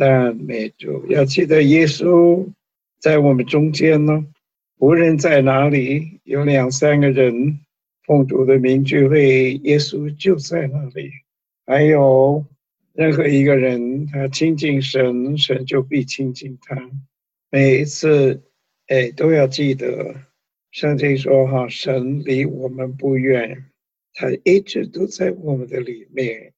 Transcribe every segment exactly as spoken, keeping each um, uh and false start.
赞美主，要记得耶稣在我们中间呢。无论在哪里，有两三个人奉主的名聚会，耶稣就在那里。还有任何一个人，他亲近神，神就必亲近他。每一次，哎，都要记得，圣经说哈，神离我们不远，他一直都在我们的里面。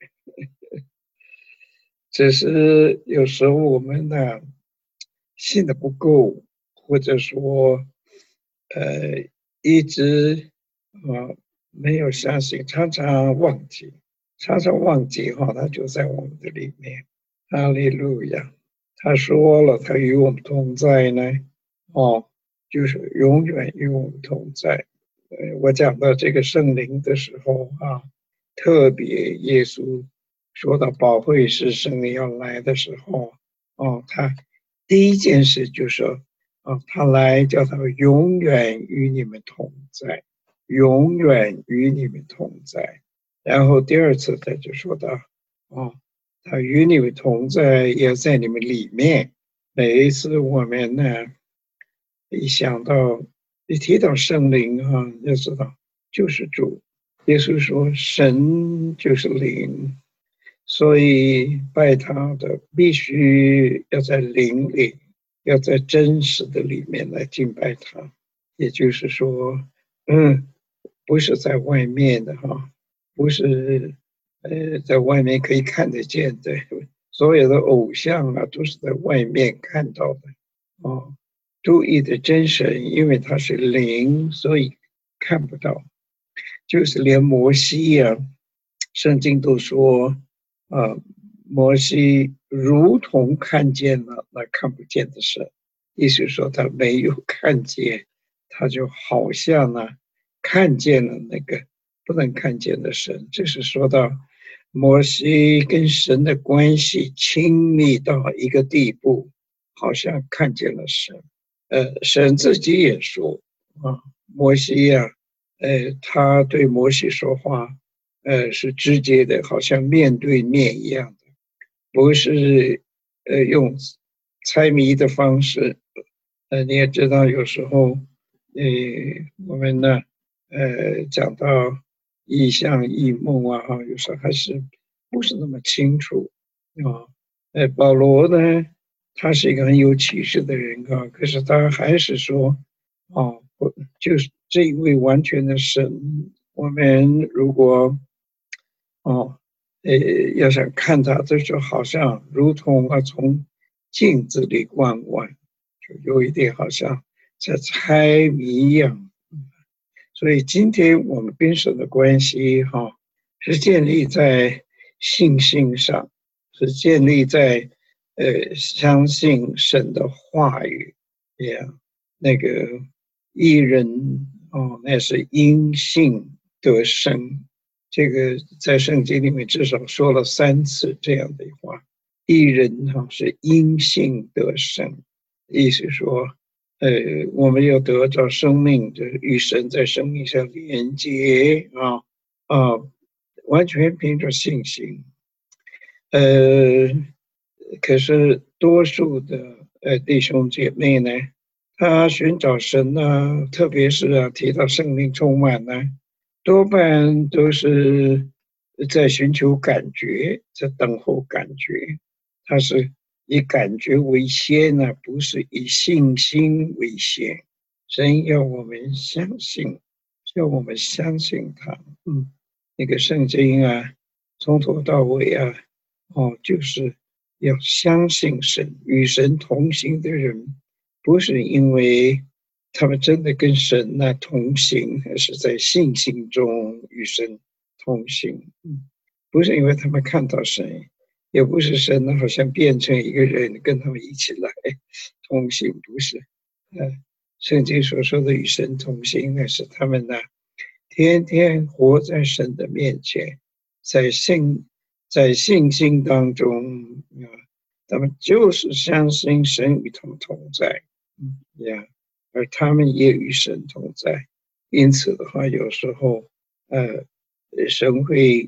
只是有时候我们呢信的不够，或者说呃一直啊没有相信，常常忘记，常常忘记哈，他就在我们的里面。哈利路亚！他说了，他与我们同在呢，哦，就是永远与我们同在。呃，我讲到这个圣灵的时候啊，特别耶稣说到保惠师圣灵要来的时候，哦，他第一件事就说，哦，他来叫他永远与你们同在，永远与你们同在。然后第二次他就说到，哦，他与你们同在，也在你们里面。每一次我们呢，一想到一提到圣灵哈，要知道就是主。耶稣说神就是灵，所以拜他的必须要在灵里，要在真实的里面来敬拜他。也就是说，嗯，不是在外面的哈，不是呃在外面可以看得见的，所有的偶像啊都是在外面看到的哦。注意的真神，因为他是灵，所以看不到。就是连摩西呀、啊，圣经都说，啊，摩西如同看见了那看不见的神，意思说他没有看见，他就好像呢看见了那个不能看见的神。这是说到摩西跟神的关系亲密到一个地步，好像看见了神。呃，神自己也说啊，摩西呀、啊。呃，他对摩西说话，呃，是直接的，好像面对面一样的，不是呃用猜谜的方式。呃，你也知道，有时候，呃，我们呢，呃，讲到异象、异梦啊，哈，有时候还是不是那么清楚啊。呃，保罗呢，他是一个很有启示的人啊，可是他还是说，哦，不，就是这一位完全的神，我们如果哦，呃，要想看他，这就好像如同啊从镜子里观望，就有一点好像在猜谜一样。所以今天我们跟神的关系，哈，是建立在信心上，是建立在呃相信神的话语，这样那个艺人哦，那是因信得生。这个在圣经里面至少说了三次这样的话，艺人哈是因信得生，意思说。呃，我们要得到生命，就是与神在生命上连接啊啊，完全凭着信心。呃，可是多数的呃弟兄姐妹呢，他寻找神呢，特别是啊提到生命充满呢，多半都是在寻求感觉，在等候感觉，他是以感觉为先呢，不是以信心为先。神要我们相信，要我们相信他。嗯，那个圣经啊，从头到尾啊，哦，就是要相信神，与神同行的人，不是因为他们真的跟神那同行，而是在信心中与神同行。嗯，不是因为他们看到神，也不是神呢好像变成一个人跟他们一起来同行，不是。呃，圣经所说的与神同行，那是他们呢天天活在神的面前，在信在信心当中啊，他们就是相信神与他们同在，嗯呀，而他们也与神同在。因此的话，有时候呃，神会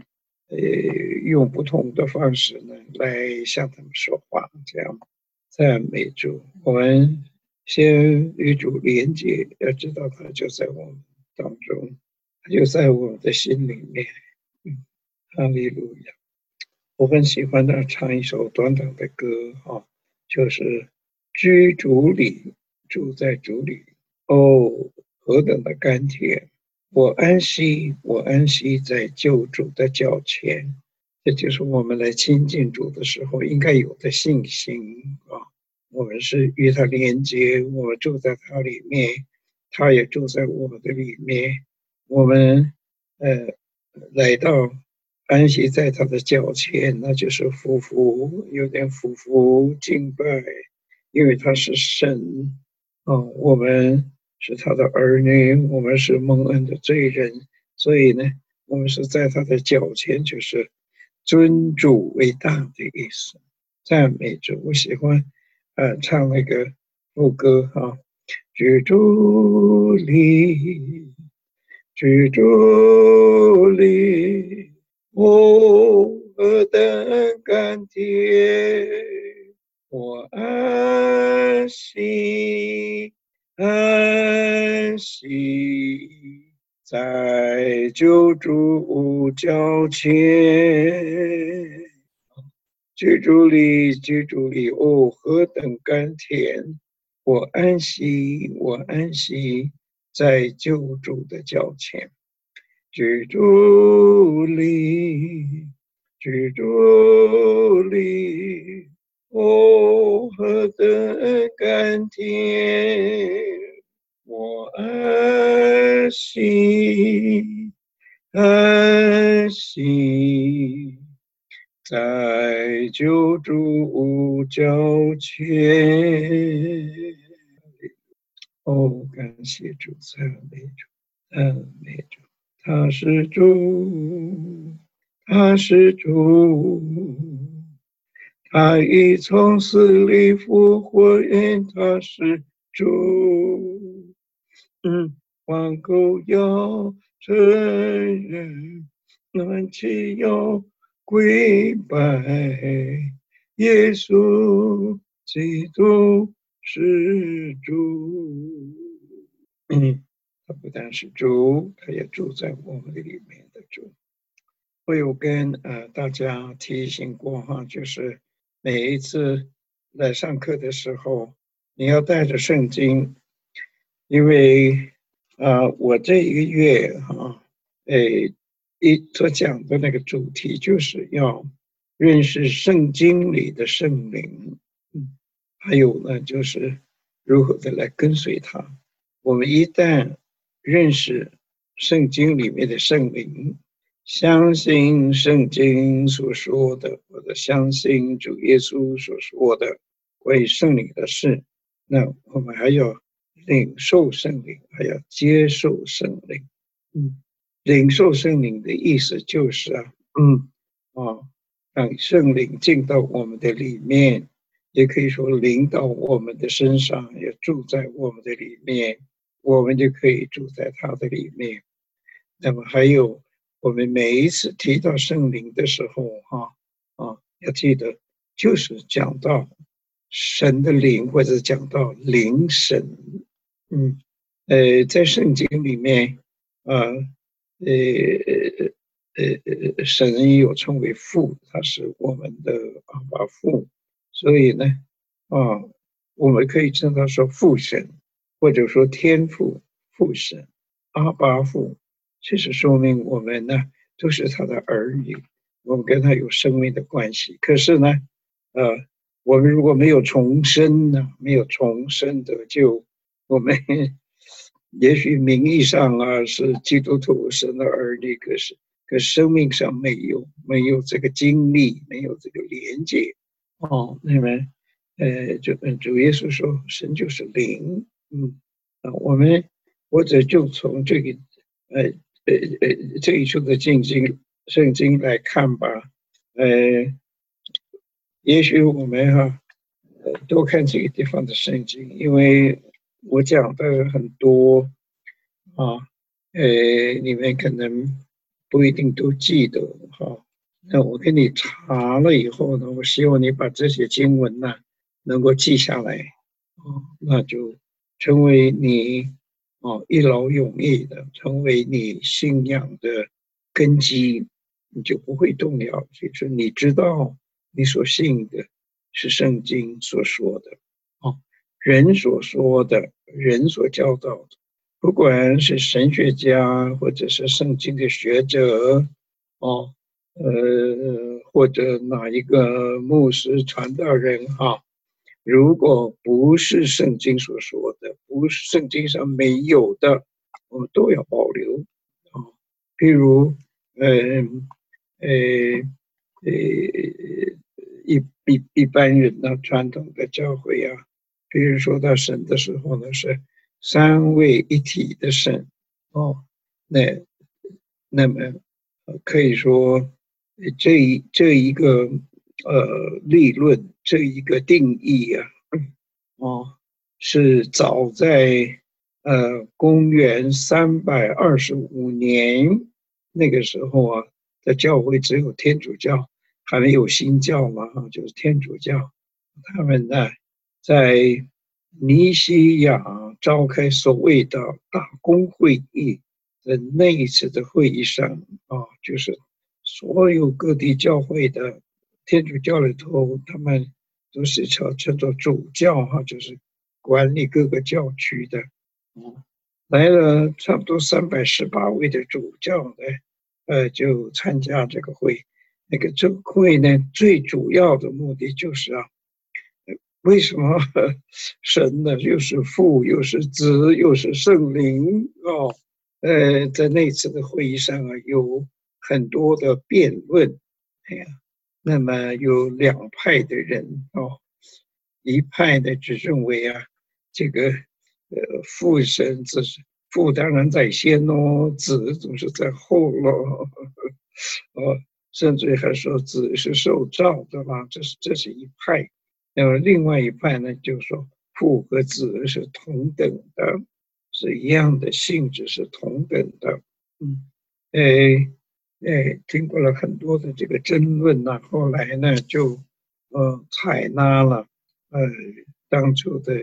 呃，用不同的方式呢来向他们说话，这样赞美主。我们先与主连接，要知道他就在我们当中，他就在我们的心里面。嗯，哈利路亚。我很喜欢的唱一首短短的歌啊，就是居主里，住在主里。哦，何等的甘甜！我安息，我安息在救主的脚前。这就是我们来亲近主的时候应该有的信心啊！我们是与他连接，我们住在他里面，他也住在我们的里面。我们呃来到安息在他的脚前，那就是匍匐，有点匍匐敬拜，因为他是神啊，我们是他的儿女，我们是蒙恩的罪人，所以呢，我们是在他的脚前，就是尊主为大的意思，赞美主。我喜欢呃唱那个副歌啊，居主里，居主里，哦，何等甘甜！我安息，安息在救主脚前。居住里，居住里，哦，何等甘甜！我安息，我安息在救主的脚前。居住里，居住里，哦，何等甘甜！我安息，安息在救主脚前。哦，感谢主，赞美主，赞美主。他是主，他是主，他已从死里复活，因他是主。嗯，万口要承认，万气要跪拜，耶稣基督是主。嗯，他不但是主，他也住在我们的里面的主。我有跟呃大家提醒过哈，就是每一次来上课的时候，你要带着圣经，因为呃我这一个月哈，诶一所讲的那个主题就是要认识圣经里的圣灵，嗯，还有呢就是如何的来跟随他。我们一旦认识圣经里面的圣灵，相信圣经所说的，或者相信主耶稣所说的关于圣灵的事，那我们还要领受圣灵，还要接受圣灵。嗯，领受圣灵的意思就是啊，嗯啊，让圣灵进到我们的里面，也可以说临到我们的身上，也住在我们的里面，我们就可以住在他的里面。那么还有，我们每一次提到圣灵的时候，哈啊，要记得就是讲到神的灵，或者讲到灵神。嗯，呃，在圣经里面，啊，呃呃呃，神有称为父，他是我们的阿爸父，所以呢，啊，我们可以称他说父神，或者说天父、父神、阿爸父。这是说明我们呢都是他的儿女，我们跟他有生命的关系。可是呢，呃，我们如果没有重生呢，没有重生得救，我们也许名义上啊是基督徒，神的儿女，可是可生命上没有没有这个经历，没有这个连接。哦，那么呃，就主耶稣说，神就是灵，嗯啊，我们或者就从这个呃呃呃这一处的圣经圣经来看吧，呃，也许我们哈、呃多看这个地方的圣经，因为我讲的很多啊，呃，你们可能不一定都记得哈， 那我给你查了以后呢，我希望你把这些经文呢能够记下来，哦，那就成为你哦一劳永逸的，成为你信仰的根基，你就不会动摇。就是你知道你所信的是圣经所说的，哦，人所说的，人所教导的，不管是神学家或者是圣经的学者，哦。呃，或者哪一个牧师传道人哈，如果不是圣经所说的，不是圣经上没有的，我们都要保留啊。譬如，呃呃呃，一一一般人呢，传统的教会啊，比如说到神的时候呢，是三位一体的神哦，那那么可以说。这一这一个呃理论，这一个定义啊，哦，是早在呃公元三百二十五年那个时候啊，在教会只有天主教，还没有新教嘛，哈，就是天主教，他们呢在尼西亚召开所谓的大公会议的那一次的会议上啊，就是所有各地教会的天主教里头，他们都是称称作主教哈，就是管理各个教区的。嗯，来了差不多三百十八位的主教呢，呃，就参加这个会。那个这个会呢，最主要的目的就是啊，为什么神呢又是父又是子又是圣灵哦？呃，在那次的会议上啊，有很多的辩论，哎呀，那么有两派的人哦，一派呢只认为啊，这个呃父神子父当然在先哦，子总是在后咯，哦，甚至还说子是受造的啦，这是这是一派。那么另外一派呢，就说父和子是同等的，是一样的性质，是同等的。嗯，诶诶，经过了很多的这个争论呢，后来呢就呃采纳了呃当初的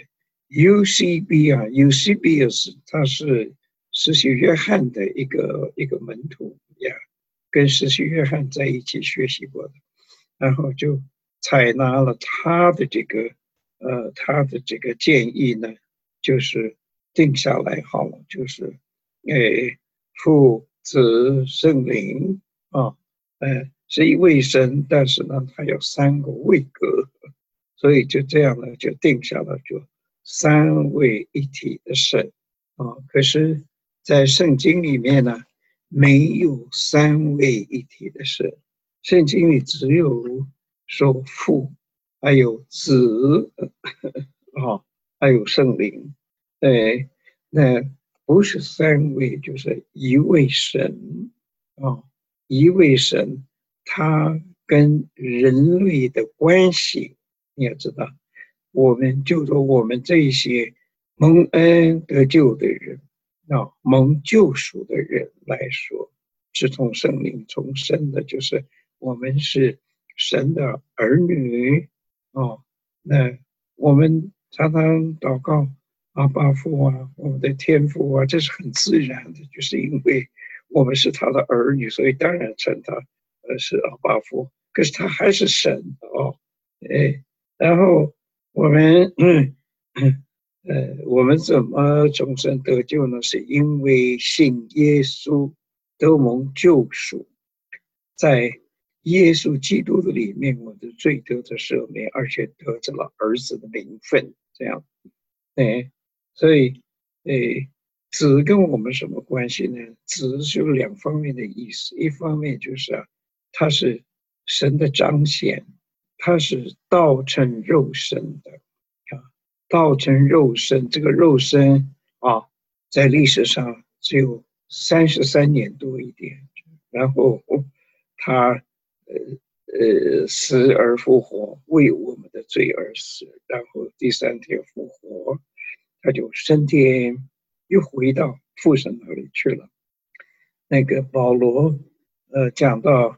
U C B 啊，U C B 是它是施洗约翰的一个一个门徒呀，跟施洗约翰在一起学习过的。然后就采纳了他的这个呃他的这个建议呢，就是定下来好了，就是诶父子圣灵啊，呃是一位神，但是呢他有三个位格，所以就这样呢就定下了就三位一体的神啊。可是，在圣经里面呢，没有三位一体的神。圣经里只有说父，还有子，啊，还有圣灵，对，那不是三位，就是一位神，啊，一位神，他跟人类的关系，你要知道，我们就说我们这些蒙恩得救的人，啊，蒙救赎的人来说，是从圣灵重生的，就是我们是神的儿女哦。那我们常常祷告阿爸父啊，我们的天父啊，这是很自然的，就是因为我们是他的儿女，所以当然称他呃是阿爸父。可是他还是神哦，哎，然后我们嗯呃，我们怎么重生得救呢？是因为信耶稣得蒙救赎，在耶稣基督的里面，我的罪得的赦免，而且得着了儿子的名分。这样，哎，所以，哎，子跟我们什么关系呢？子是有两方面的意思，一方面就是啊，它是神的彰显，它是道成肉身的。道成肉身，这个肉身啊，在历史上只有三十三年多一点，然后他呃呃死而复活，为我们的罪而死，然后第三天复活，他就升天，又回到父神那里去了。那个保罗呃讲到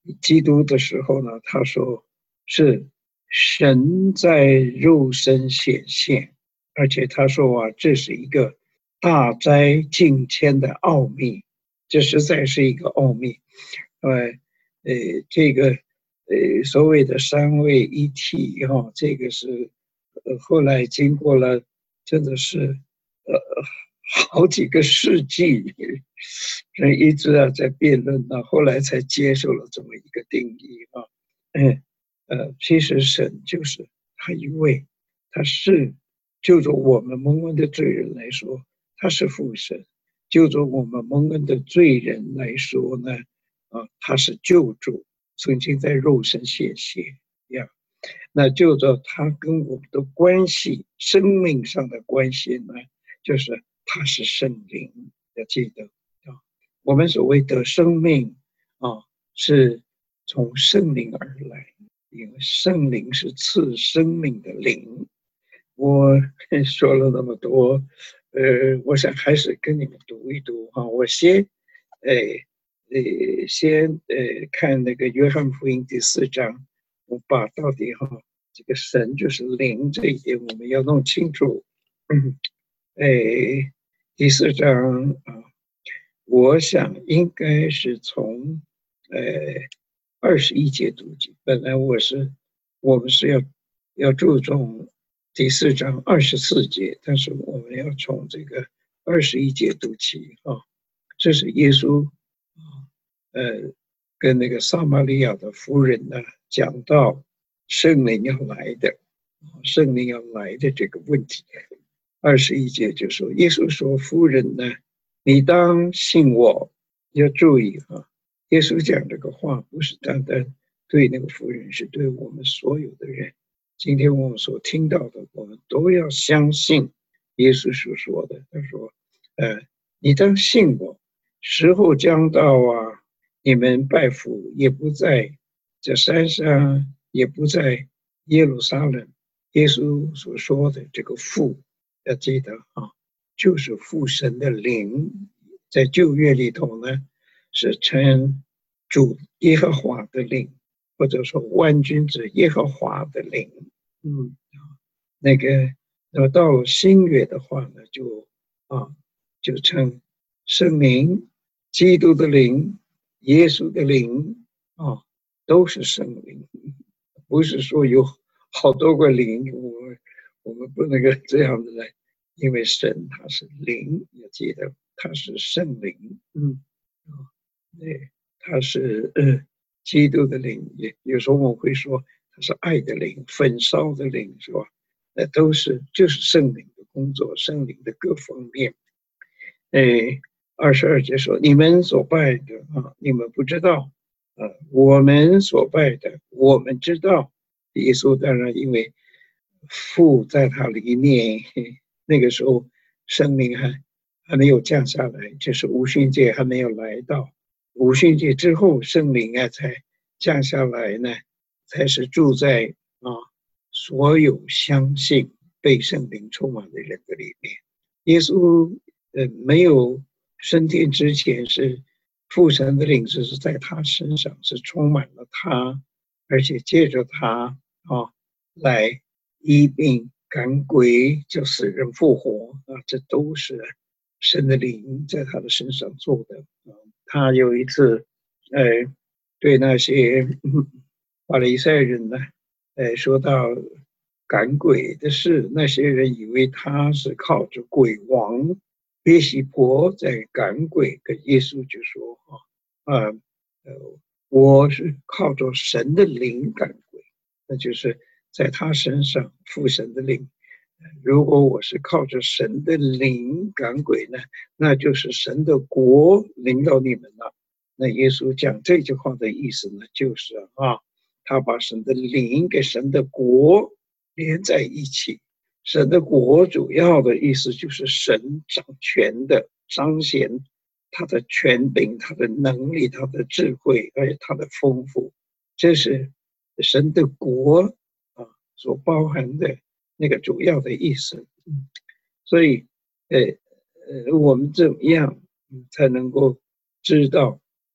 基督的时候呢，他说是神在肉身显现，而且他说啊，这是一个大灾近迁的奥秘，这实在是一个奥秘。呃呃，这个呃所谓的三位一体哈、哦，这个是呃后来经过了真的是呃好几个世纪，人一直啊在辩论呢，后来才接受了这么一个定义啊。嗯呃，其实神就是他一位，他是就着我们蒙恩的罪人来说，他是父神；就着我们蒙恩的罪人来说呢，啊，他是救主，曾经在肉身显现呀。那就着他跟我们的关系，生命上的关系呢，就是他是圣灵，要记得啊。我们所谓的生命啊，是从圣灵而来，因为圣灵是赐生命的灵。我说了那么多，呃，我想还是跟你们读一读哈。我先，呃，呃，先呃看那个约翰福音第四章，我把到底哈这个神就是灵这一点我们要弄清楚。嗯，哎，第四章啊，我想应该是从呃二十一节读起。本来我是我们是要要注重第四章二十四节，但是我们要从这个二十一节读起啊。这是耶稣啊，呃，跟那个撒玛利亚的妇人呢讲到圣灵要来的，圣灵要来的这个问题。二十一节就说，耶稣说：“妇人呢，你当信我。”要注意啊，耶稣讲这个话不是单单对那个妇人，是对我们所有的人。今天我们所听到的，我们都要相信耶稣所说的。他说：“呃，你当信我，时候将到啊，你们拜父也不在这山上，也不在耶路撒冷。”耶稣所说的这个父，要记得啊，就是父神的灵，在旧约里头呢，是称主耶和华的灵，或者说万军之耶和华的灵。嗯，那个，那么到了新约的话呢，就啊，就称圣灵、基督的灵、耶稣的灵啊，都是圣灵，不是说有好多个灵，我们我们不能够这样子来，因为神他是灵，要记得他是圣灵。嗯，啊，对，他是呃基督的灵，也有时候我们会说他是爱的灵、焚烧的灵，是吧？那都是就是圣灵的工作，圣灵的各方面。哎，二十二节说：“你们所拜的啊，你们不知道啊；我们所拜的，我们知道。”耶稣当然因为父在他里面，那个时候圣灵还还没有降下来，就是无训界还没有来到。五旬节之后，圣灵啊才降下来呢，才是住在啊所有相信被圣灵充满的人的里面。耶稣呃没有升天之前，是父神的灵是在他身上，是充满了他，而且借着他啊来医病赶鬼，就使人复活啊，这都是神的灵在他的身上做的。他有一次，呃，对那些法利赛人呢，呃，说到赶鬼的事，那些人以为他是靠着鬼王别西婆在赶鬼，跟耶稣就说：“啊，呃，呃，我是靠着神的灵赶鬼，那就是在他身上附神的灵。如果我是靠着神的灵赶鬼呢，那就是神的国临到你们了。”那耶稣讲这句话的意思呢，就是啊，他把神的灵跟神的国连在一起。神的国主要的意思就是神掌权的，彰显他的权柄、他的能力、他的智慧，而且他的丰富。这是神的国啊所包含的那个主要的意思。嗯，所以，呃呃，我们怎么样才能够知道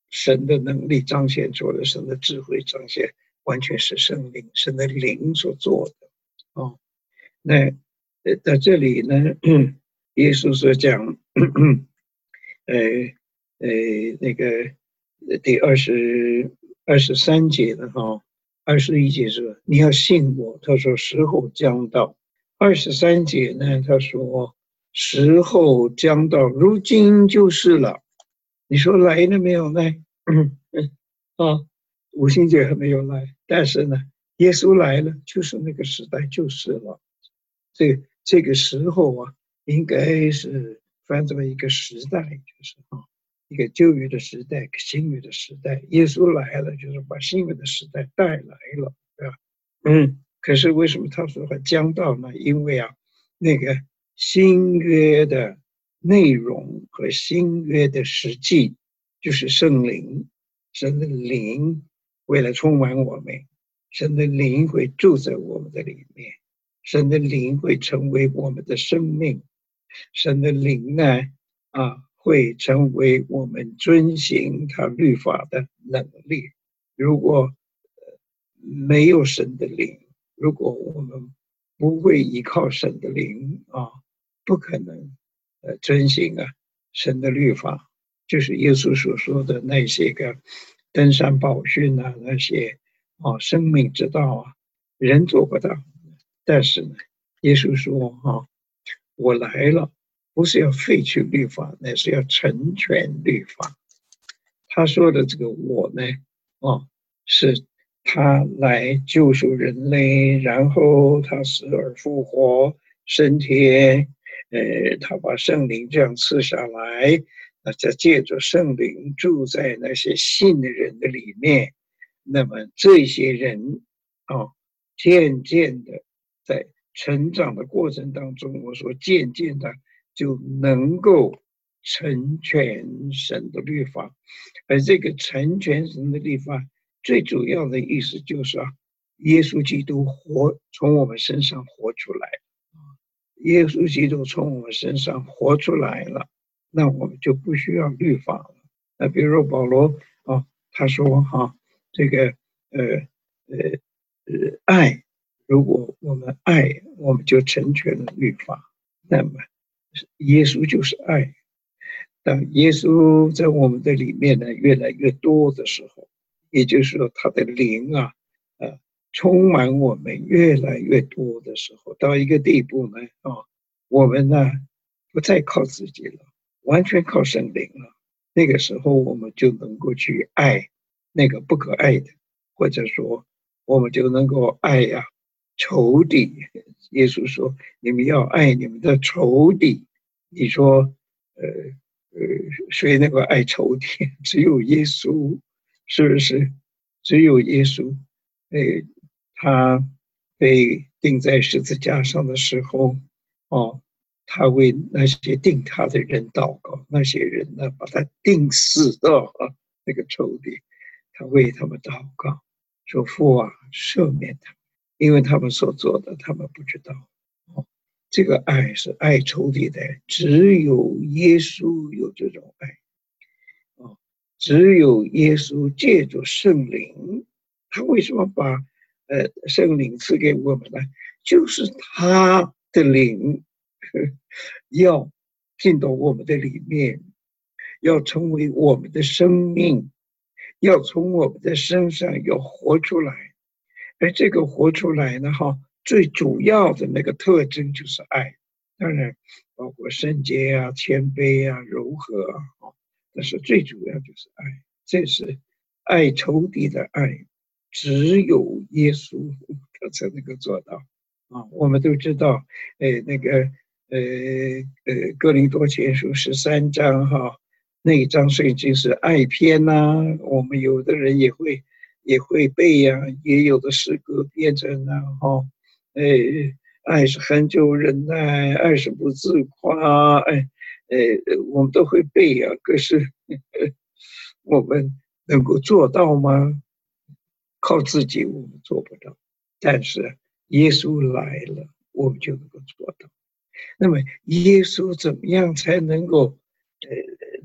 神的能力彰显出来，神的智慧彰显，完全是圣灵、神的灵所做的。哦，那呃在这里呢，耶稣所讲，呃呃那个第二十二十三节的哈，二十一节说你要信我，他说时候将到。二十三节呢，他说时候将到，如今就是了。你说来了没有呢？嗯嗯啊，五旬节还没有来，但是呢，耶稣来了，就是那个时代就是了。这这个时候啊，应该是翻作为一个时代，就是啊，一个旧约的时代，新约的时代。耶稣来了，就是把新约的时代带来了，对吧？嗯，可是为什么他说还将到呢？因为啊，那个新约的内容和新约的实际，就是圣灵，神的灵为了充满我们，神的灵会住在我们的里面，神的灵会成为我们的生命，神的灵呢，啊，会成为我们遵行他律法的能力。如果没有神的灵，如果我们不会依靠神的灵啊，不可能呃遵行啊神的律法，就是耶稣所说的那些个登山宝训啊，那些啊生命之道啊，人做不到。但是呢，耶稣说哈、啊，我来了，不是要废去律法，乃是要成全律法。他说的这个我呢，哦，是他来救赎人类，然后他死而复活，升天，呃，他把圣灵这样赐下来，那再借着圣灵住在那些信的人的里面，那么这些人啊，渐渐的在成长的过程当中，我说渐渐的就能够成全神的律法。而这个成全神的律法，最主要的意思就是啊，耶稣基督活从我们身上活出来，耶稣基督从我们身上活出来了，那我们就不需要律法了。那比如说保罗啊，他说哈、啊，这个呃呃呃爱，如果我们爱，我们就成全了律法。那么耶稣就是爱。当耶稣在我们的里面呢越来越多的时候，也就是说他的灵啊，呃，充满我们越来越多的时候，到一个地步呢，啊，我们呢不再靠自己了，完全靠圣灵了。那个时候我们就能够去爱那个不可爱的，或者说我们就能够爱呀、啊、仇敌。耶稣说：“你们要爱你们的仇敌。”你说，呃。呃，谁能够爱仇敌？只有耶稣，是不是？只有耶稣，呃，他被钉在十字架上的时候，哦，他为那些钉他的人祷告，那些人呢，把他钉死的啊，那个仇敌，他为他们祷告，说父啊，赦免他，因为他们所做的，他们不知道。这个爱是爱仇敌的，只有耶稣有这种爱啊！只有耶稣借着圣灵，他为什么把呃圣灵赐给我们呢？就是他的灵要进到我们的里面，要成为我们的生命，要从我们的身上要活出来。而这个活出来呢，哈，最主要的那个特征就是爱。当然，包括圣洁啊、谦卑啊、柔和啊，但是最主要就是爱。这是爱仇敌的爱，只有耶稣他才能够做到啊。我们都知道，呃，那个呃呃，哥林多前书十三章哈，那一章圣经是爱篇呐、啊。我们有的人也会也会背呀、啊，也有的诗歌变成啊，哈，呃。爱是恒久忍耐，爱是不自夸，哎，呃，我们都会背啊。可是我们能够做到吗？靠自己我们做不到，但是耶稣来了，我们就能够做到。那么耶稣怎么样才能够呃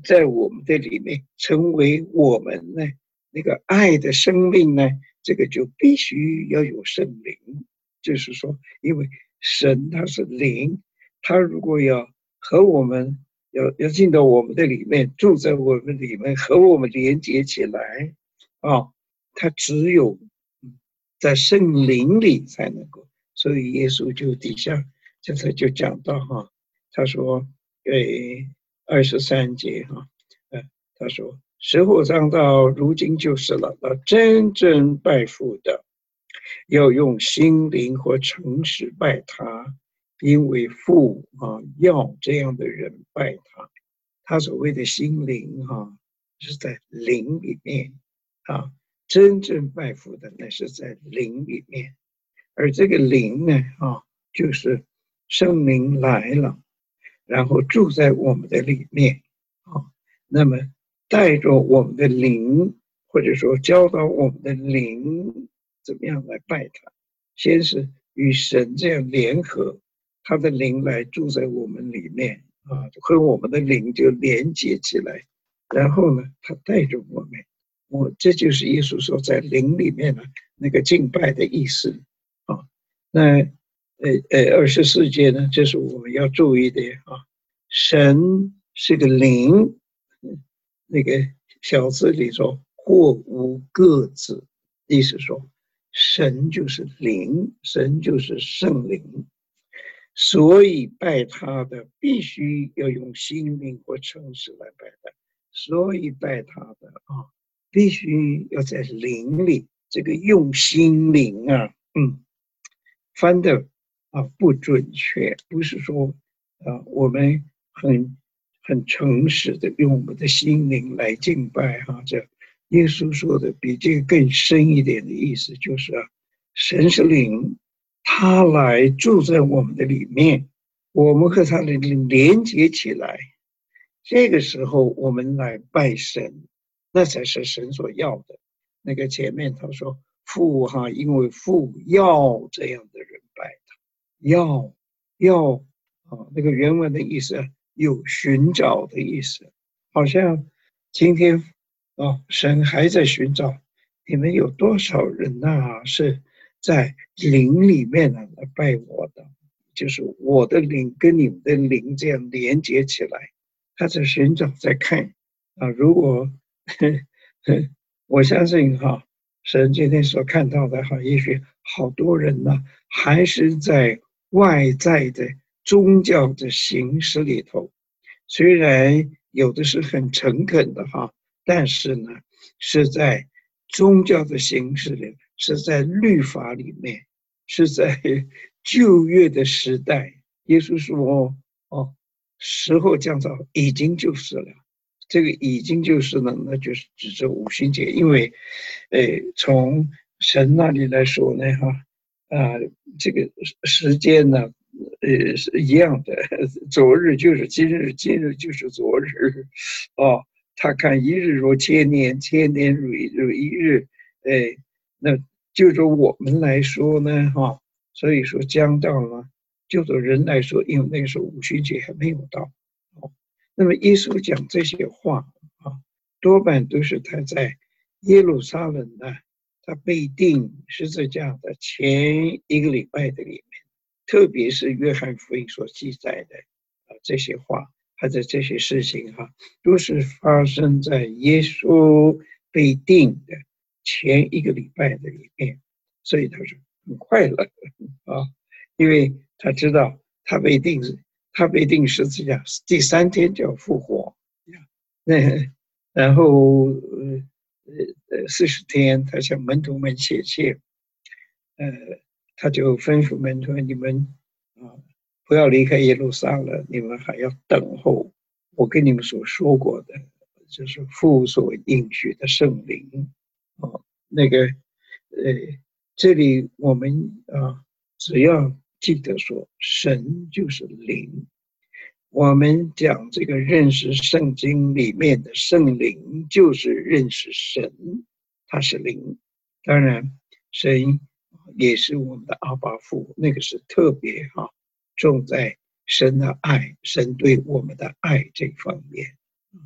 在我们的里面，成为我们呢那个爱的生命呢，这个就必须要有圣灵。就是说，因为神他是灵，他如果要和我们要要进到我们的里面，住在我们里面，和我们连接起来啊，他只有在圣灵里才能够。所以耶稣就底下就是就讲到哈，他说，诶，二十三节哈，呃，他说时候将到，如今就是了，那真正拜父的，要用心灵和诚实拜他，因为父啊要这样的人拜他。他所谓的心灵哈、啊，是在灵里面啊，真正拜父的那是在灵里面。而这个灵呢啊，就是圣灵来了，然后住在我们的里面啊，那么带着我们的灵，或者说教导我们的灵怎么样来拜他。先是与神这样联合，他的灵来住在我们里面啊，和我们的灵就连接起来，然后呢，他带着我们，我这就是耶稣说在灵里面呢那个敬拜的意思啊。那呃呃，二十四节呢，这是我们要注意的啊。神是个灵，那个小字里说或无个字，意思说神就是灵，神就是圣灵，所以拜他的必须要用心灵或诚实来拜他，所以拜他的啊，必须要在灵里。这个用心灵啊，嗯，翻的啊不准确，不是说啊我们很很诚实的用我们的心灵来敬拜哈、啊，这耶稣说的比这个更深一点的意思就是啊，神是灵，他来住在我们的里面，我们和他的灵连接起来，这个时候我们来拜神，那才是神所要的。那个前面他说父哈，因为父要这样的人拜他，要要啊，那个原文的意思有寻找的意思，好像今天啊，神还在寻找你们有多少人呐、啊，是在灵里面呢来拜我的，就是我的灵跟你们的灵这样连接起来，他在寻找，在看啊。如果呵呵我相信哈、啊，神今天所看到的哈，也许好多人呢还是在外在的宗教的形式里头，虽然有的是很诚恳的哈，但是呢是在宗教的形式里，是在律法里面，是在旧约的时代。耶稣说哦，时候将到，已经就是了。这个已经就是呢，那就是指着五旬节，因为，呃，从神那里来说呢，哈，啊，这个时间呢，呃，是一样的，昨日就是今日，今日就是昨日，哦，他看一日如千年，千年如一如一日，哎，那就着我们来说呢，哈，所以说将到了，就着人来说，因为那个时候五旬节还没有到。那么耶稣讲这些话啊，多半都是他在耶路撒冷呢，他被钉十字架的前一个礼拜的里面，特别是约翰福音所记载的啊这些话，或者这些事情哈、啊，都是发生在耶稣被钉的前一个礼拜的里面，所以他说很快乐啊，因为他知道他被钉子。他被钉十字架，第三天就要复活，那然后呃呃四十天，他向门徒们写信，呃，他就吩咐门徒你们啊不要离开耶路撒冷，你们还要等候我跟你们所说过的，就是父所应许的圣灵啊。那个呃，这里我们啊只要记得说，神就是灵。我们讲这个认识圣经里面的圣灵，就是认识神，他是灵。当然，神也是我们的阿爸父，那个是特别哈，重在神的爱，神对我们的爱这方面。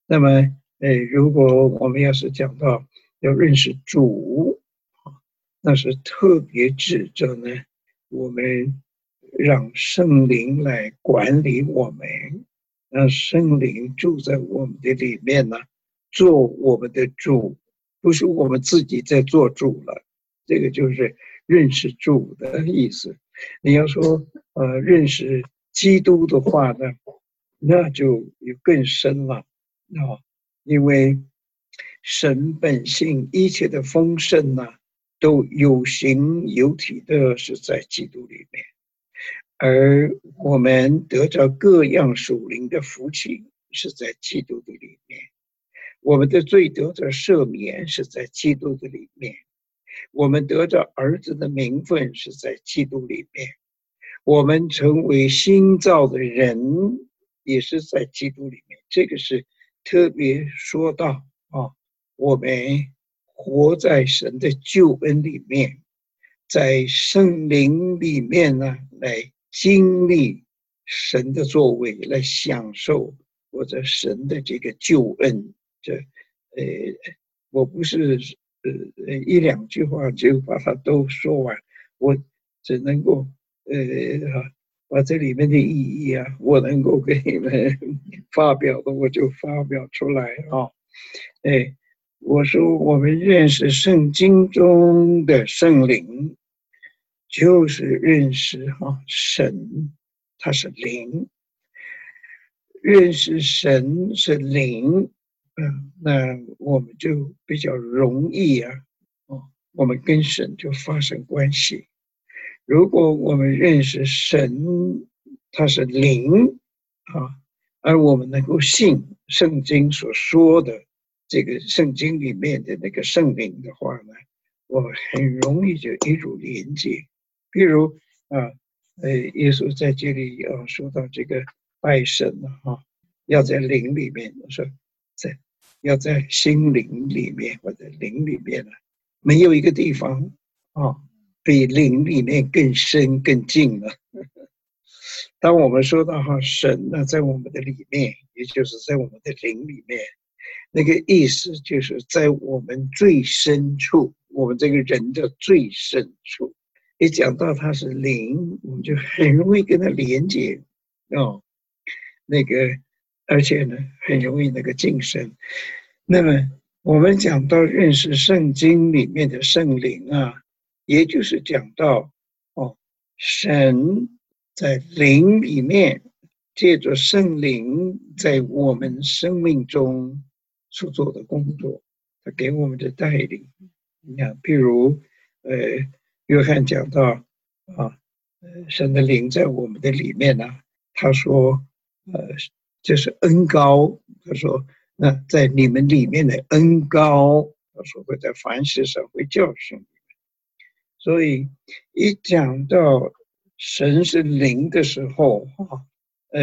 那么，呃，如果我们要是讲到要认识主，那是特别指着呢，我们让圣灵来管理我们，让圣灵住在我们的里面呢，做我们的主，不是我们自己在做主了。这个就是认识主的意思。你要说呃认识基督的话呢，那就更深了啊，因为神本性一切的丰盛呢，都有形有体的是在基督里面，而我们得着各样属灵的福气是在基督的里面，我们的罪得着赦免是在基督的里面，我们得着儿子的名分是在基督里面，我们成为新造的人也是在基督里面。这个是特别说到啊，我们活在神的救恩里面，在圣灵里面呢，来经历神的作为，来享受或者神的这个救恩。这呃，我不是呃一两句话就把它都说完，我只能够呃把这里面的意义啊，我能够给你们发表的，我就发表出来啊。哎，我说我们认识圣经中的圣灵，就是认识哈神，他是灵，认识神是灵，嗯，那我们就比较容易啊，哦，我们跟神就发生关系。如果我们认识神，他是灵啊，而我们能够信圣经所说的这个圣经里面的那个圣灵的话呢，我们很容易就一入连接。比如啊，呃，耶稣在这里啊说到这个拜神啊，要在灵里面，我说在要在心灵里面或者灵里面呢，没有一个地方啊比灵里面更深更近了。当我们说到哈神呢在我们的里面，也就是在我们的灵里面，那个意思就是在我们最深处，我们这个人的最深处。一讲到它是灵，我们就很容易跟它连接哦，那个而且呢很容易那个晋升。那么我们讲到认识圣经里面的圣灵啊，也就是讲到哦，神在灵里面，借着圣灵在我们生命中所做的工作，他给我们的带领。你看，譬如呃，约翰讲到啊，神的灵在我们的里面呢、啊，他说，呃，这是恩膏。他说，那在你们里面的恩膏，他说会在凡事上会教训你们。所以一讲到神是灵的时候，哈，呃，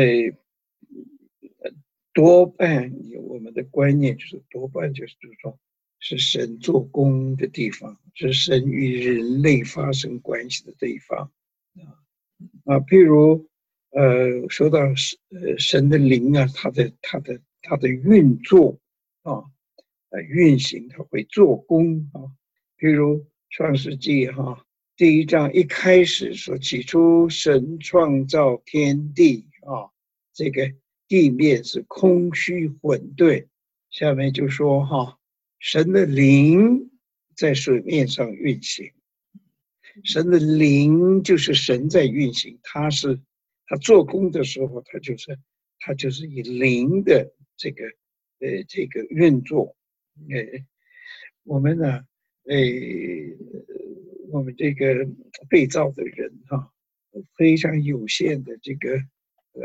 多半我们的观念就是多半就是说，是神做工的地方，是神与人类发生关系的地方啊。啊，譬如呃，说到呃神的灵啊，它的它的它的运作啊，呃运行，它会做工啊。譬如创世纪哈。第一章一开始说，起初神创造天地啊，这个地面是空虚混沌。下面就说哈，神的灵在水面上运行，神的灵就是神在运行，他是他做工的时候，他就是他就是以灵的这个呃这个运作。呃，我们呢，呃。我们这个被造的人哈，非常有限的这个呃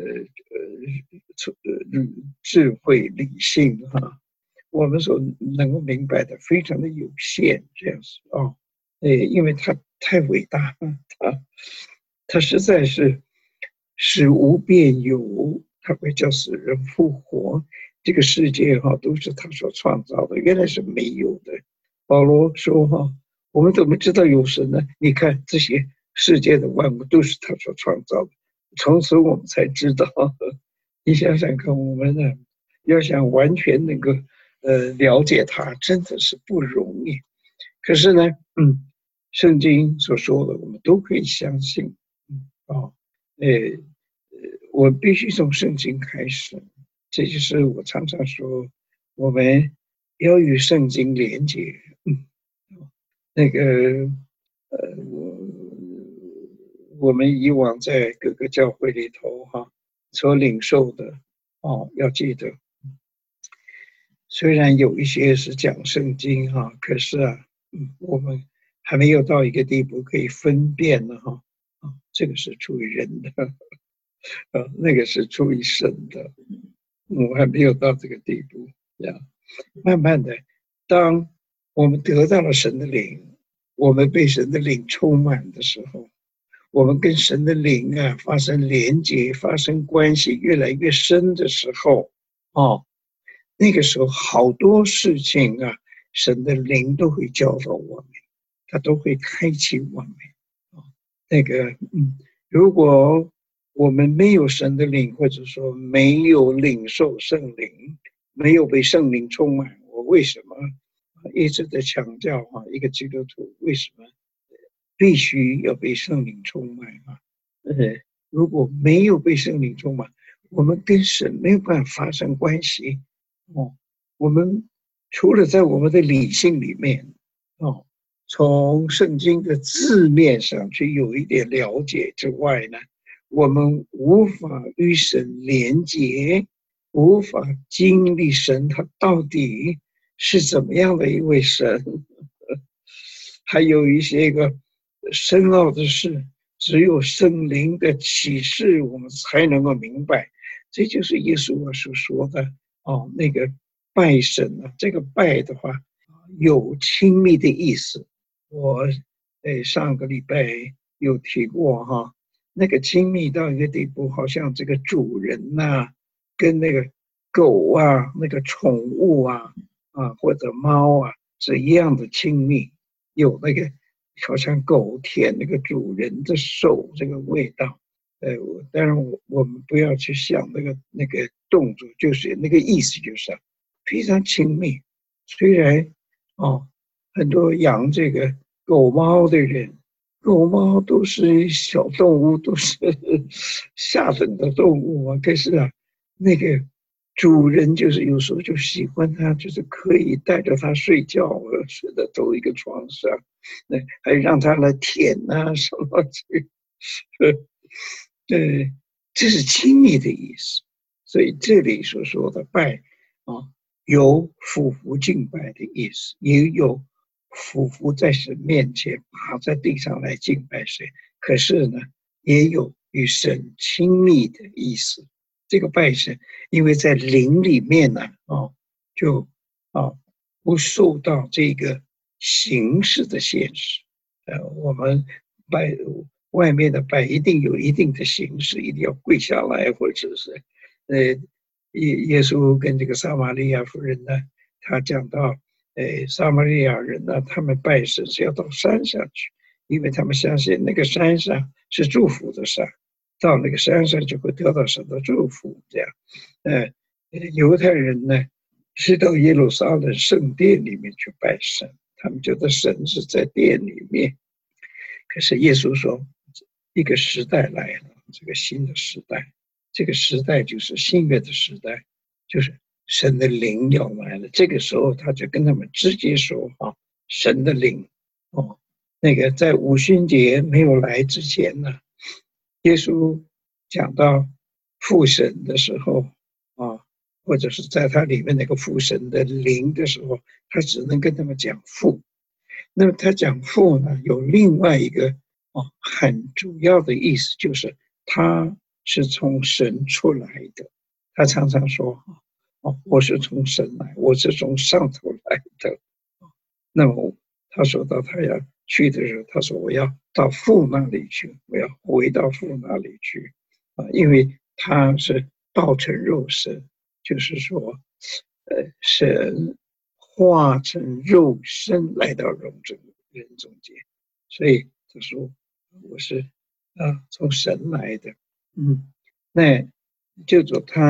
呃智慧理性哈，我们所能够明白的非常的有限，这样子啊，呃，因为他太伟大啊，他实在是使无变有，他会叫死人复活，这个世界哈都是他所创造的，原来是没有的。保罗说哈。我们怎么知道有神呢？你看这些世界的万物都是他所创造的，从此我们才知道。你想想看，我们呢要想完全能够呃了解它，真的是不容易。可是呢，嗯，圣经所说的，我们都可以相信。嗯啊，呃呃，我必须从圣经开始，这就是我常常说，我们要与圣经连接。嗯，那个呃，我我们以往在各个教会里头哈，所领受的哦，要记得，虽然有一些是讲圣经哈，可是啊，嗯，我们还没有到一个地步可以分辨呢哈，啊，这个是出于人的，呃，那个是出于神的，我还没有到这个地步呀。慢慢的，当我们得到了神的灵，我们被神的灵充满的时候，我们跟神的灵啊发生连接、发生关系越来越深的时候，哦，那个时候好多事情啊，神的灵都会教导我们，他都会开启我们。啊，那个，嗯，如果我们没有神的灵，或者说没有领受圣灵，没有被圣灵充满，我为什么一直在强调啊？一个基督徒为什么必须要被圣灵充满啊？呃，如果没有被圣灵充满，我们跟神没有办法发生关系。哦，我们除了在我们的理性里面，哦，从圣经的字面上去有一点了解之外呢，我们无法与神连结，无法经历神他到底是怎么样的一位神。还有一些个深奥的事，只有圣灵的启示，我们才能够明白。这就是耶稣所说的哦，那个拜神啊，这个拜的话有亲密的意思。我诶上个礼拜有提过哈，那个亲密到一个地步，好像这个主人呐、啊，跟那个狗啊、那个宠物啊啊或者猫啊是一样的亲密。有那个好像狗舔那个主人的手这个味道，呃，当然我我们不要去想那个那个动作，就是那个意思，就是非常亲密。虽然哦，很多养这个狗猫的人，狗猫都是小动物，都是下等的动物啊，可是啊，那个。主人就是有时候就喜欢它，就是可以带着它睡觉，睡在同一个床上，那还让它来舔啊什么这，对，这是亲密的意思。所以这里所说的拜啊，有俯伏敬拜的意思，也有俯伏在神面前趴在地上来敬拜神。可是呢，也有与神亲密的意思。这个拜神，因为在灵里面呢，哦，就啊不受到这个形式的限制。呃，我们拜外面的拜一定有一定的形式，一定要跪下来，或者是呃耶耶稣跟这个撒玛利亚妇人呢，他讲到，呃撒玛利亚人呢，他们拜神是要到山上去，因为他们相信那个山上是祝福的山。到那个山上就会得到神的祝福，这样，呃，犹太人呢是到耶路撒冷圣殿里面去拜神，他们觉得神是在殿里面。可是耶稣说，一个时代来了，这个新的时代，这个时代就是新约的时代，就是神的灵要来了。这个时候他就跟他们直接说啊，神的灵哦，那个在五旬节没有来之前呢。耶稣讲到父神的时候啊，或者是在他里面那个父神的灵的时候，他只能跟他们讲父。那么他讲父呢，有另外一个哦很主要的意思，就是他是从神出来的。他常常说哦，我是从神来，我是从上头来的。那么他说到他要去的时候，他说我要到父那里去，我要回到父那里去啊，因为他是道成肉身，就是说，呃，神化成肉身来到人中人中间，所以他说我是啊从神来的，嗯，那就说他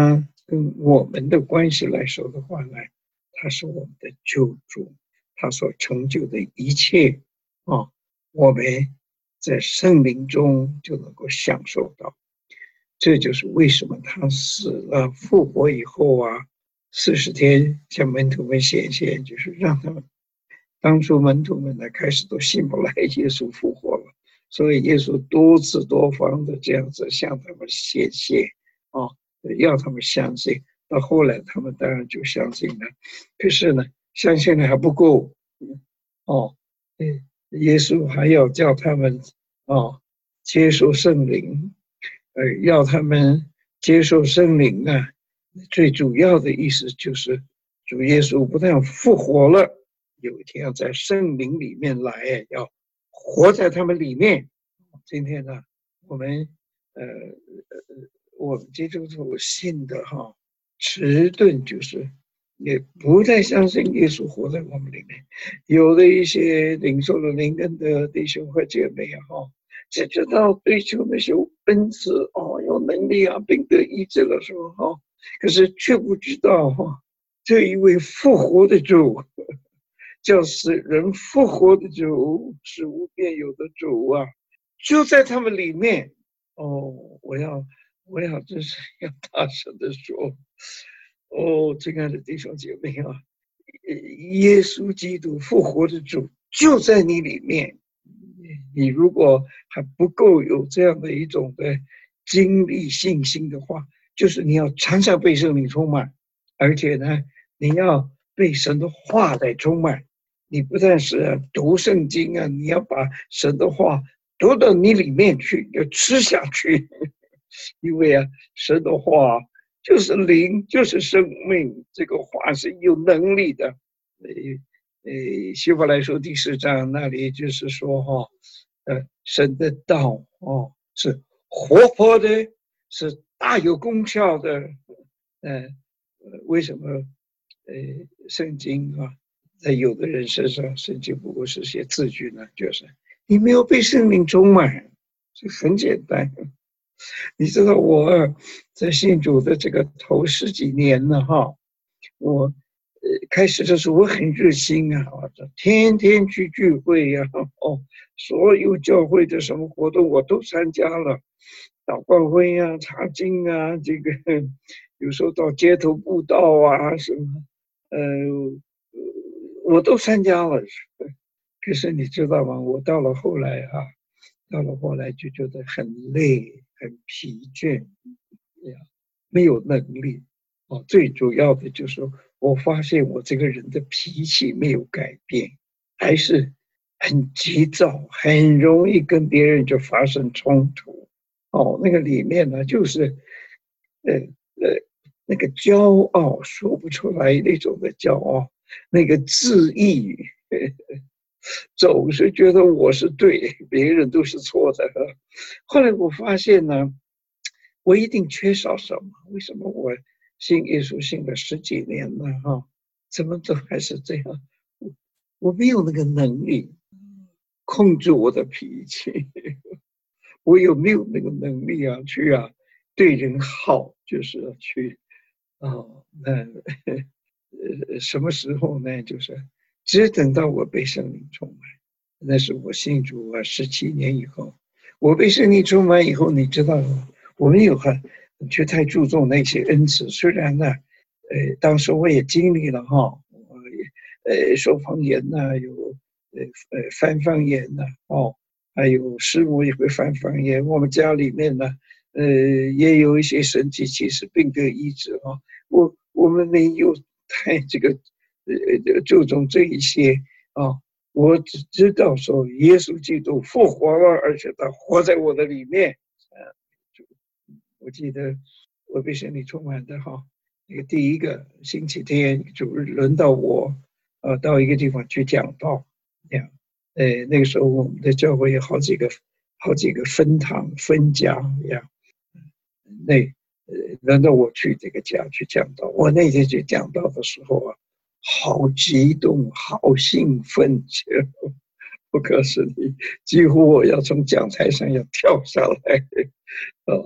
跟我们的关系来说的话呢，他是我们的救主，他所成就的一切啊，我们在圣灵中就能够享受到。这就是为什么他死了复活以后啊，四十天向门徒们显现，就是让他们当初门徒们呢开始都信不来耶稣复活了，所以耶稣多次多方的这样子向他们显现啊，要他们相信。到后来他们当然就相信了，可是呢，相信的还不够哦，耶稣还要叫他们哦接受圣灵。呃，要他们接受圣灵啊，最主要的意思就是主耶稣不但复活了，有一天要在圣灵里面来，要活在他们里面。今天呢，我们呃我们基督徒信的哈，迟钝就是也不太相信耶稣活在我们里面。有的一些领受了灵恩的弟兄和姐妹哈，只知道追求那些恩赐哦，有能力啊，病得医治的时候哈，可是却不知道哈，这一位复活的主，叫使人复活的主，是无边有的主啊，就在他们里面哦。我要我要真是要大声的说哦，亲爱的弟兄姐妹啊，耶稣基督复活的主就在你里面。你如果还不够有这样的一种的经历信心的话，就是你要常常被圣灵充满，而且呢，你要被神的话来充满。你不但是读圣经啊，你要把神的话读到你里面去，要吃下去。因为啊，神的话就是灵，就是生命，这个话是有能力的。呃呃，希伯来书第四章那里就是说哈、哦，呃，神的道哦是活泼的，是大有功效的。呃，为什么呃圣经啊，在有的人身上，圣经不过是些字句呢？就是你没有被圣灵充满，这很简单。你知道我在信主的这个头十几年了哈，我呃开始的时候我很热心啊，我天天去聚会呀、啊，哦，所有教会的什么活动我都参加了，祷告会啊、查经啊，这个有时候到街头布道啊什么，呃，我都参加了。可是你知道吗？我到了后来啊，到了后来就觉得很累、很疲倦，没有能力。哦，最主要的就是我发现我这个人的脾气没有改变，还是很急躁，很容易跟别人就发生冲突。哦，那个里面呢，就是呃呃那个骄傲说不出来那种的骄傲，那个自义。总是觉得我是对，别人都是错的。后来我发现呢，我一定缺少什么？为什么我信耶稣信了十几年了哈，怎么都还是这样？我没有那个能力控制我的脾气，我有没有那个能力啊？去啊，对人好，就是去哦，那呃什么时候呢？就是只等到我被圣灵充满，那是我信主啊十七年以后，我被圣灵充满以后，你知道我没有很去太注重那些恩赐，虽然呢，呃，当时我也经历了哈，我也呃说方言呐、啊，有呃呃翻方言呐、啊，哦，还有师母也会翻方言，我们家里面呢，呃，也有一些神迹奇事病得医治啊，我我们没有太这个呃注重这一些啊。我只知道说耶稣基督复活了，而且他活在我的里面。我记得我被圣灵充满的哈，那个第一个星期天主日轮到我，呃，到一个地方去讲道，这样，呃，那个时候我们的教会有好几个好几个分堂分家这样，那呃轮到我去这个家去讲道，我那天去讲道的时候啊，好激动，好兴奋，我告诉你，几乎我要从讲台上要跳下来，呃，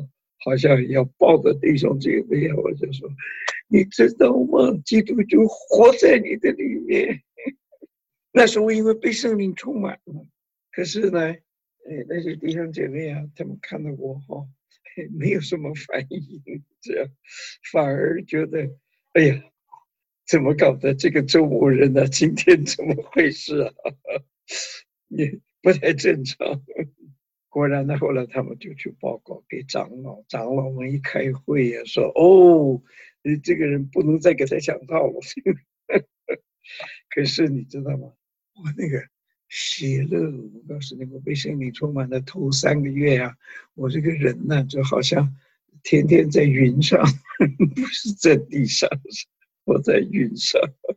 好像要抱着弟兄姐妹啊，我就说，你知道吗？基督就活在你的里面。那时候因为被圣灵充满了，可是呢，呃，那些弟兄姐妹啊，他们看到我哈，没有什么反应，这样反而觉得，哎呀，怎么搞的？这个中国人呢、啊，今天怎么回事啊？也不太正常。果然呢，后来他们就去报告给长老，长老们一开会呀、啊，说：“哦，这个人不能再给他讲道了。”可是你知道吗？我那个喜乐，我告诉你，我被圣灵充满的头三个月啊，我这个人呢，就好像天天在云上，不是在地上，我在云上。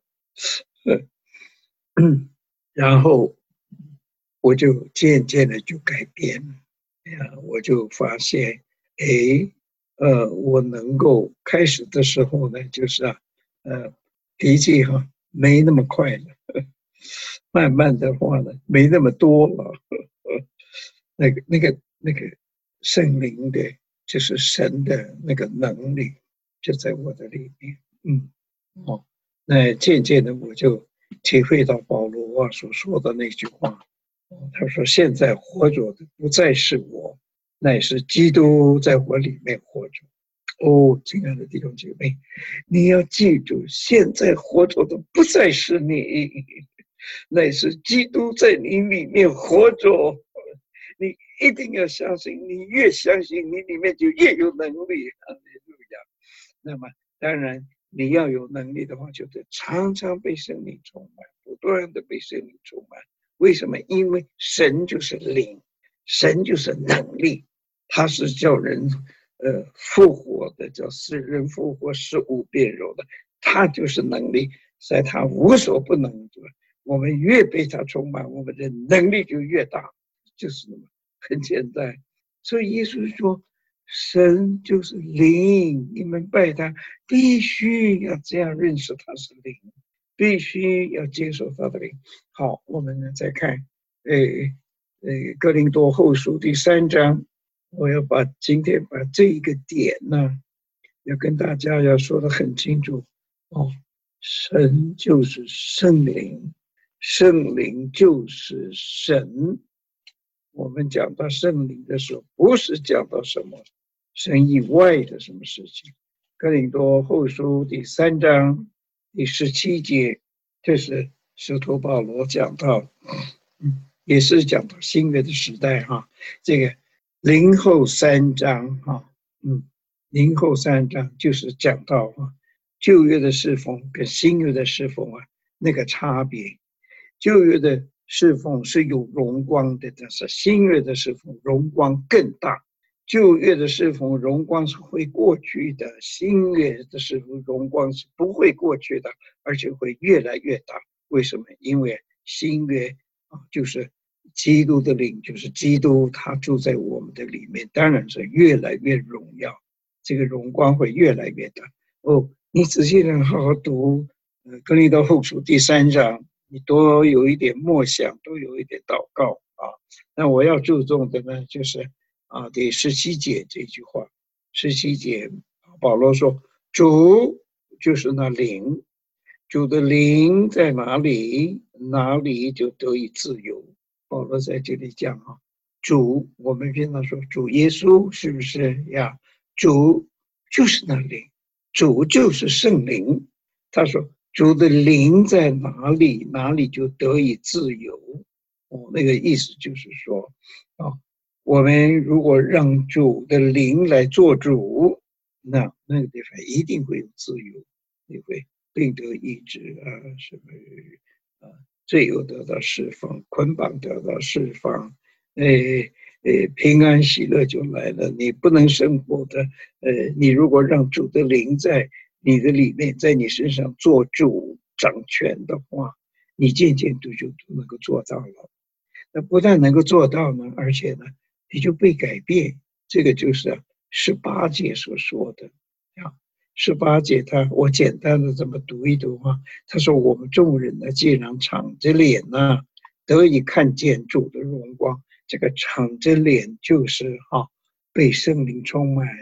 然后我就渐渐的就改变了，我就发现，哎，呃，我能够开始的时候呢，就是啊，呃，脾气哈没那么快了，慢慢的话呢，没那么多了，那个那个那个圣灵的，就是神的那个能力，就在我的里面，嗯，哦，那渐渐的我就体会到保罗啊所说的那句话，他说：“现在活着的不再是我，乃是基督在我里面活着。”哦，亲爱的弟兄姐妹，你要记住，现在活着的不再是你，乃是基督在你里面活着。你一定要相信，你越相信，你里面就越有能力。那么，当然你要有能力的话，就得常常被圣灵充满，不断的被圣灵充满。为什么？因为神就是灵，神就是能力，他是叫人呃复活的，叫使人复活，使无变柔的，他就是能力，在他无所不能。我们越被他充满，我们的能力就越大，就是那么很简单。所以耶稣说，神就是灵，你们拜他必须要这样认识他是灵，必须要接受他的灵。好，我们呢再看，呃呃，哥林多后书第三章，我要把今天把这一个点呢，要跟大家要说得很清楚哦，神就是圣灵，圣灵就是神。我们讲到圣灵的时候，不是讲到什么神以外的什么事情。哥林多后书第三章第十七节，这是使徒保罗讲到，嗯，也是讲到新约的时代哈。这个零后三章哈，嗯，零后三章就是讲到哈旧约的侍奉跟新约的侍奉啊那个差别。旧约的侍奉是有荣光的，但是新约的侍奉荣光更大。旧约的侍奉荣光是会过去的，新约的侍奉荣光是不会过去的，而且会越来越大。为什么？因为新约啊，就是基督的灵，就是基督他住在我们的里面，当然是越来越荣耀，这个荣光会越来越大。哦，你仔细的好好读呃哥林多后书第三章，你多有一点默想，多有一点祷告啊。那我要注重的呢，就是啊，第十七节这句话，十七节保罗说：“主就是那灵，主的灵在哪里，哪里就得以自由。”保罗在这里讲啊，主，我们平常说主耶稣是不是呀？主就是那灵，主就是圣灵。他说。主的灵在哪里，哪里就得以自由。哦，那个意思就是说，啊，我们如果让主的灵来做主，那那个地方一定会有自由，你会病得医治啊，什么啊，罪有得到释放，捆绑得到释放，诶诶，平安喜乐就来了。你不能生活的，呃，你如果让主的灵在。你的里面在你身上做主掌权的话，你渐渐就就能够做到了。那不但能够做到呢，而且呢，你就被改变。这个就是十八节所说的啊。十八节他我简单的这么读一读啊。他说我们众人呢，既然敞着脸呢，得以看见主的荣光。这个敞着脸就是哈、啊，被圣灵充满。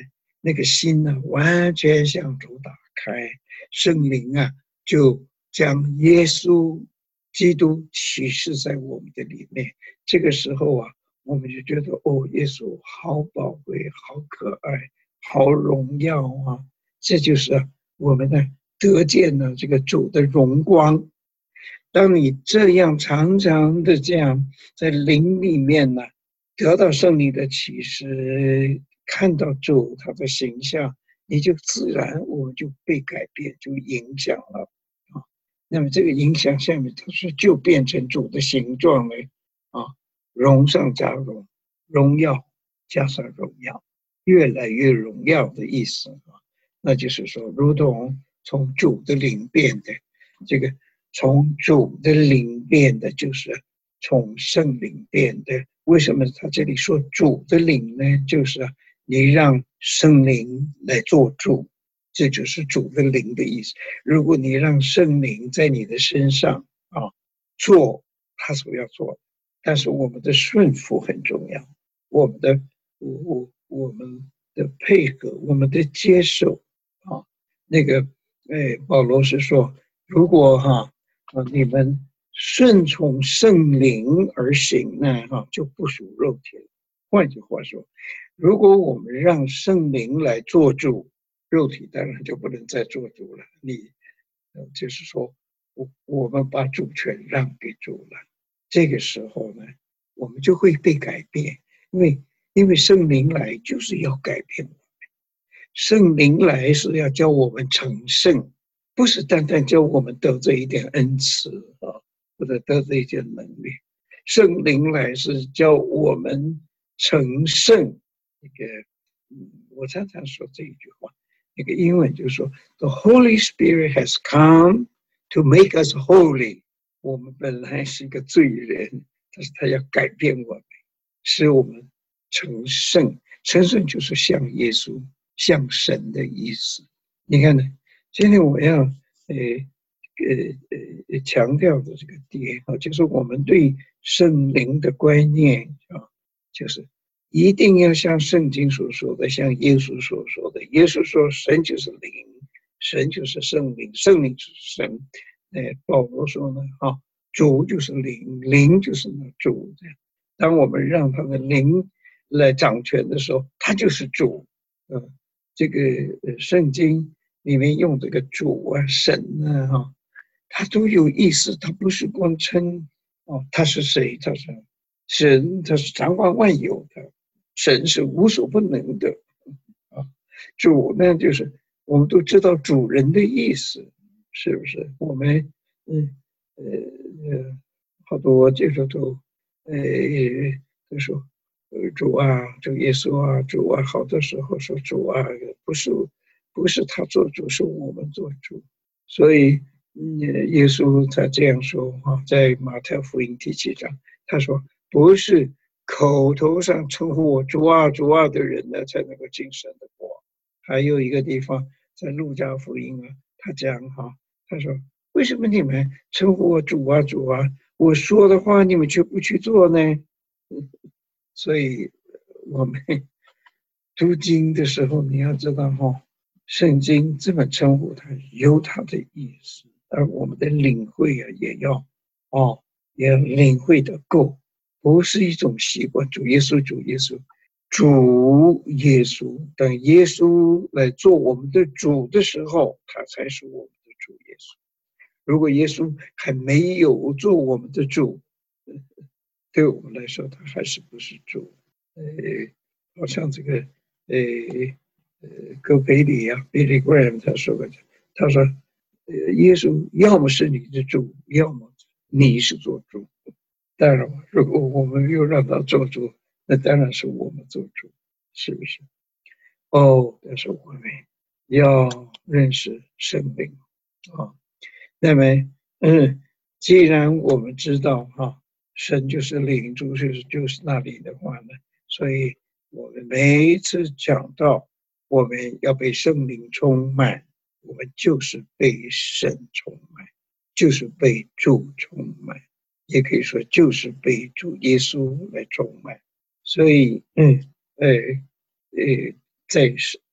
那个心呢、啊、完全向主打开，圣灵啊就将耶稣基督启示在我们的里面。这个时候啊，我们就觉得哦，耶稣好宝贵，好可爱，好荣耀啊！这就是我们呢得见了这个主的荣光。当你这样常常的这样在灵里面呢，得到圣灵的启示，看到主他的形象，你就自然我们就被改变，就影响了啊。那么这个影响下面，它是就变成主的形状了啊，荣上加荣，荣耀加上荣耀，越来越荣耀的意思啊。那就是说，如同从主的灵变的这个。从主的灵变的，就是从圣灵变的。为什么他这里说主的灵呢？就是你让圣灵来做主，这就是主的灵的意思。如果你让圣灵在你的身上啊做他所要做的，但是我们的顺服很重要，我们的我我们的配合，我们的接受啊。那个哎，保罗是说，如果哈。啊，你们顺从圣灵而行呢，哈，就不属肉体了。换句话说，如果我们让圣灵来做主，肉体当然就不能再做主了。你，就是说，我我们把主权让给主了，这个时候呢，我们就会被改变，因为因为圣灵来就是要改变我们，圣灵来是要教我们成圣。不是单单教我们得这一点恩赐啊，或者得这一点能力，圣灵来是教我们成圣。那个，嗯，我常常说这一句话，那个英文就是说 ，The Holy Spirit has come to make us holy。我们本来是一个罪人，但是他要改变我们，使我们成圣。成圣就是像耶稣、像神的意思。你看呢？今天我要呃呃呃强调的这个点啊，就是我们对圣灵的观念啊，就是一定要像圣经所说的，像耶稣所说的。耶稣说神就是灵，神就是圣灵，圣灵就是神。呃，保罗说呢，啊，主就是灵，灵就是那主。这样，当我们让他的灵来掌权的时候，他就是主。嗯、呃，这个呃圣经。里面用这个主啊、神啊，哈，他都有意思，他不是光称哦，他是谁？他是神，他是掌管万有的，神是无所不能的啊。主呢，就是我们都知道主人的意思，是不是？我们嗯呃呃，好多接触都呃都说呃主啊，主耶稣啊，主啊，好多时候说主啊，不是。不是他做主，是我们做主。所以，嗯，耶稣他这样说啊，在马太福音第七章，他说：“不是口头上称呼我主啊、主啊的人呢，才能够进神的国。”还有一个地方，在路加福音啊，他讲哈，他说：“为什么你们称呼我主啊、主啊？我说的话你们却不去做呢？”所以，我们读经的时候，你要知道哈。圣经这么称呼它，有它的意思，而我们的领会啊，也要哦，也要领会的够，不是一种习惯。主耶稣，主耶稣，主耶稣，等耶稣来做我们的主的时候，他才是我们的主耶稣。如果耶稣还没有做我们的主，对我们来说，他还是不是主。呃，好像这个，呃。呃，戈培里啊 ，Billy Graham 他说过，他说，呃，耶稣要么是你的主，要么你是做主。当然，如果我们又让他做主，那当然是我们做主，是不是？哦，但是我们要认识生命啊。那么，嗯，既然我们知道哈，神就是灵，主就是就是那里的话呢，所以我们每一次讲到。我们要被圣灵充满，我们就是被神充满，就是被主充满，也可以说就是被主耶稣来充满。所以，嗯，呃，呃，在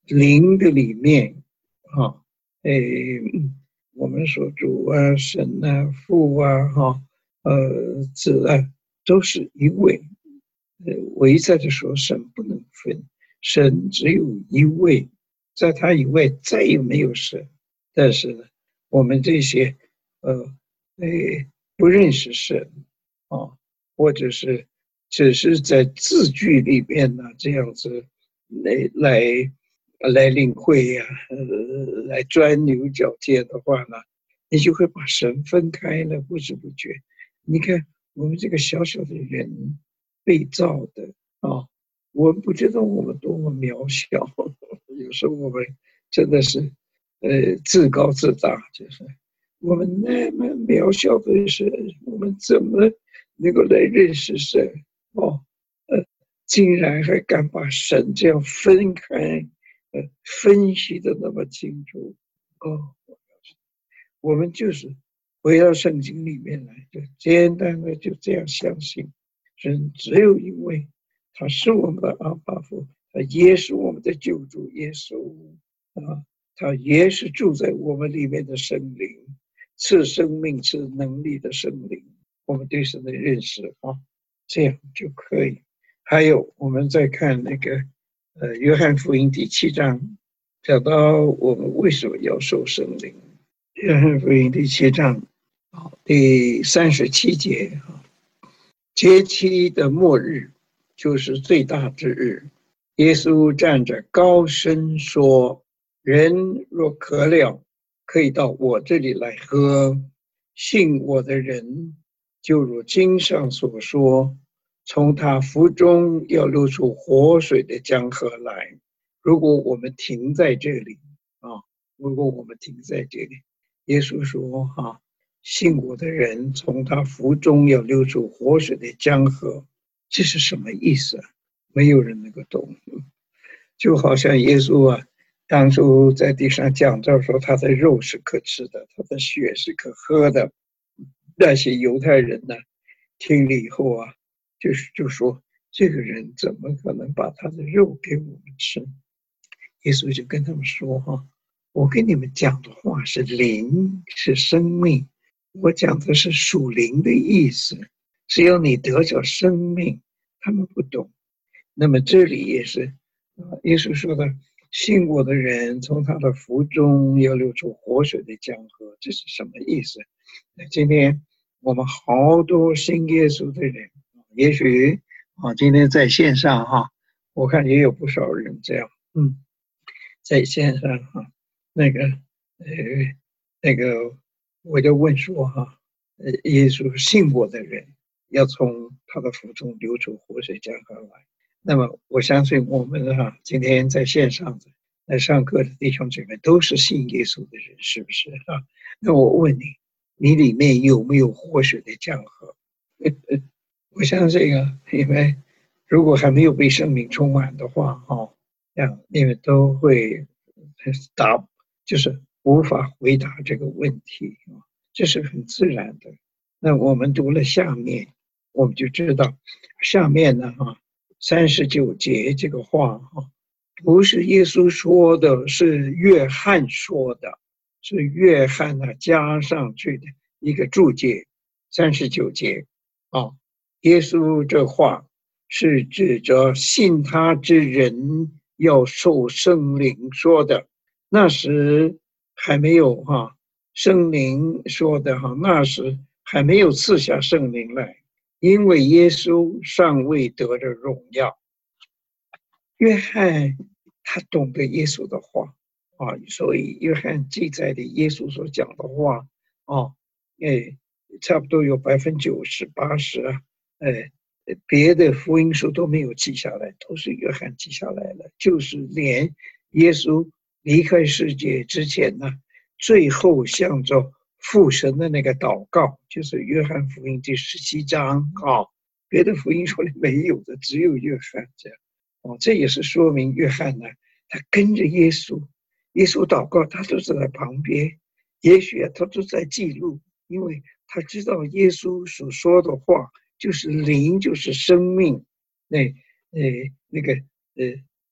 灵的里面啊，诶，我们说主啊、神啊、父啊、哈、呃、子啊，都是一位。呃，我一再的说，神不能分，神只有一位，在他以外再也没有神。但是呢，我们这些呃呃不认识神啊，或者是只是在字句里边呢这样子来来来领会呀、啊，呃，来钻牛角尖的话呢，你就会把神分开了，不知不觉。你看我们这个小小的人被造的啊，我们不知道我们多么渺小，有时候我们真的是呃自高自大，就是我们那么渺小的神，我们怎么能够来认识神？哦，呃，竟然还敢把神这样分开，呃，分析的那么清楚。哦，我们就是回到圣经里面来，就简单的就这样相信，神只有一位，他是我们的阿爸父，他也是我们的救主耶稣啊，他也是住在我们里面的圣灵，赐生命、赐能力的圣灵。我们对神的认识啊，这样就可以。还有，我们再看那个呃，约翰福音第七章，讲到我们为什么要受圣灵。约翰福音第七章第三十七节，节期的末日就是最大之日。耶稣站着高声说：人若渴了，可以到我这里来喝。信我的人，就如经上所说，从他腹中要流出活水的江河来。如果我们停在这里啊，如果我们停在这里，耶稣说哈、啊，信我的人，从他腹中要流出活水的江河，这是什么意思？没有人能够懂。就好像耶稣啊，当初在地上讲到说，他的肉是可吃的，他的血是可喝的。那些犹太人呢，听了以后啊，就是就说这个人怎么可能把他的肉给我们吃？耶稣就跟他们说哈，我跟你们讲的话是灵，是生命，我讲的是属灵的意思，只要你得着生命，他们不懂。那么这里也是，耶稣说的，信我的人从他的腹中要流出活水的江河，这是什么意思？今天我们好多信耶稣的人，也许啊，今天在线上哈，我看也有不少人这样，嗯。在线上哈，那个呃那个我就问说哈，呃耶稣信我的人要从他的腹中流出活水江河来。那么我相信我们哈今天在线上的来上课的弟兄姐妹都是信耶稣的人，是不是啊？那我问你，你里面有没有活水的江河？我想这个，因为如果还没有被圣灵充满的话，哦，这样你们都会答，就是无法回答这个问题啊，这是很自然的。那我们读了下面，我们就知道下面呢，哈，三十九节这个话，哈，不是耶稣说的，是约翰说的，是约翰呢加上去的一个注解，三十九节啊。耶稣这话是指着信他之人要受圣灵说的，那时还没有哈，圣灵说的哈，那时还没有赐下圣灵来，因为耶稣尚未得着荣耀。约翰他懂得耶稣的话啊，所以约翰记载的耶稣所讲的话啊，哎，差不多有百分之九十八十啊，哎。别的福音书都没有记下来，都是约翰记下来了。就是连耶稣离开世界之前呢，最后向着父神的那个祷告，就是约翰福音第十七章啊，别的福音书里没有的，只有约翰这样。哦，这也是说明约翰呢，他跟着耶稣，耶稣祷告，他都是在旁边，也许他都在记录，因为他知道耶稣所说的话。就是灵，就是生命，那呃那个呃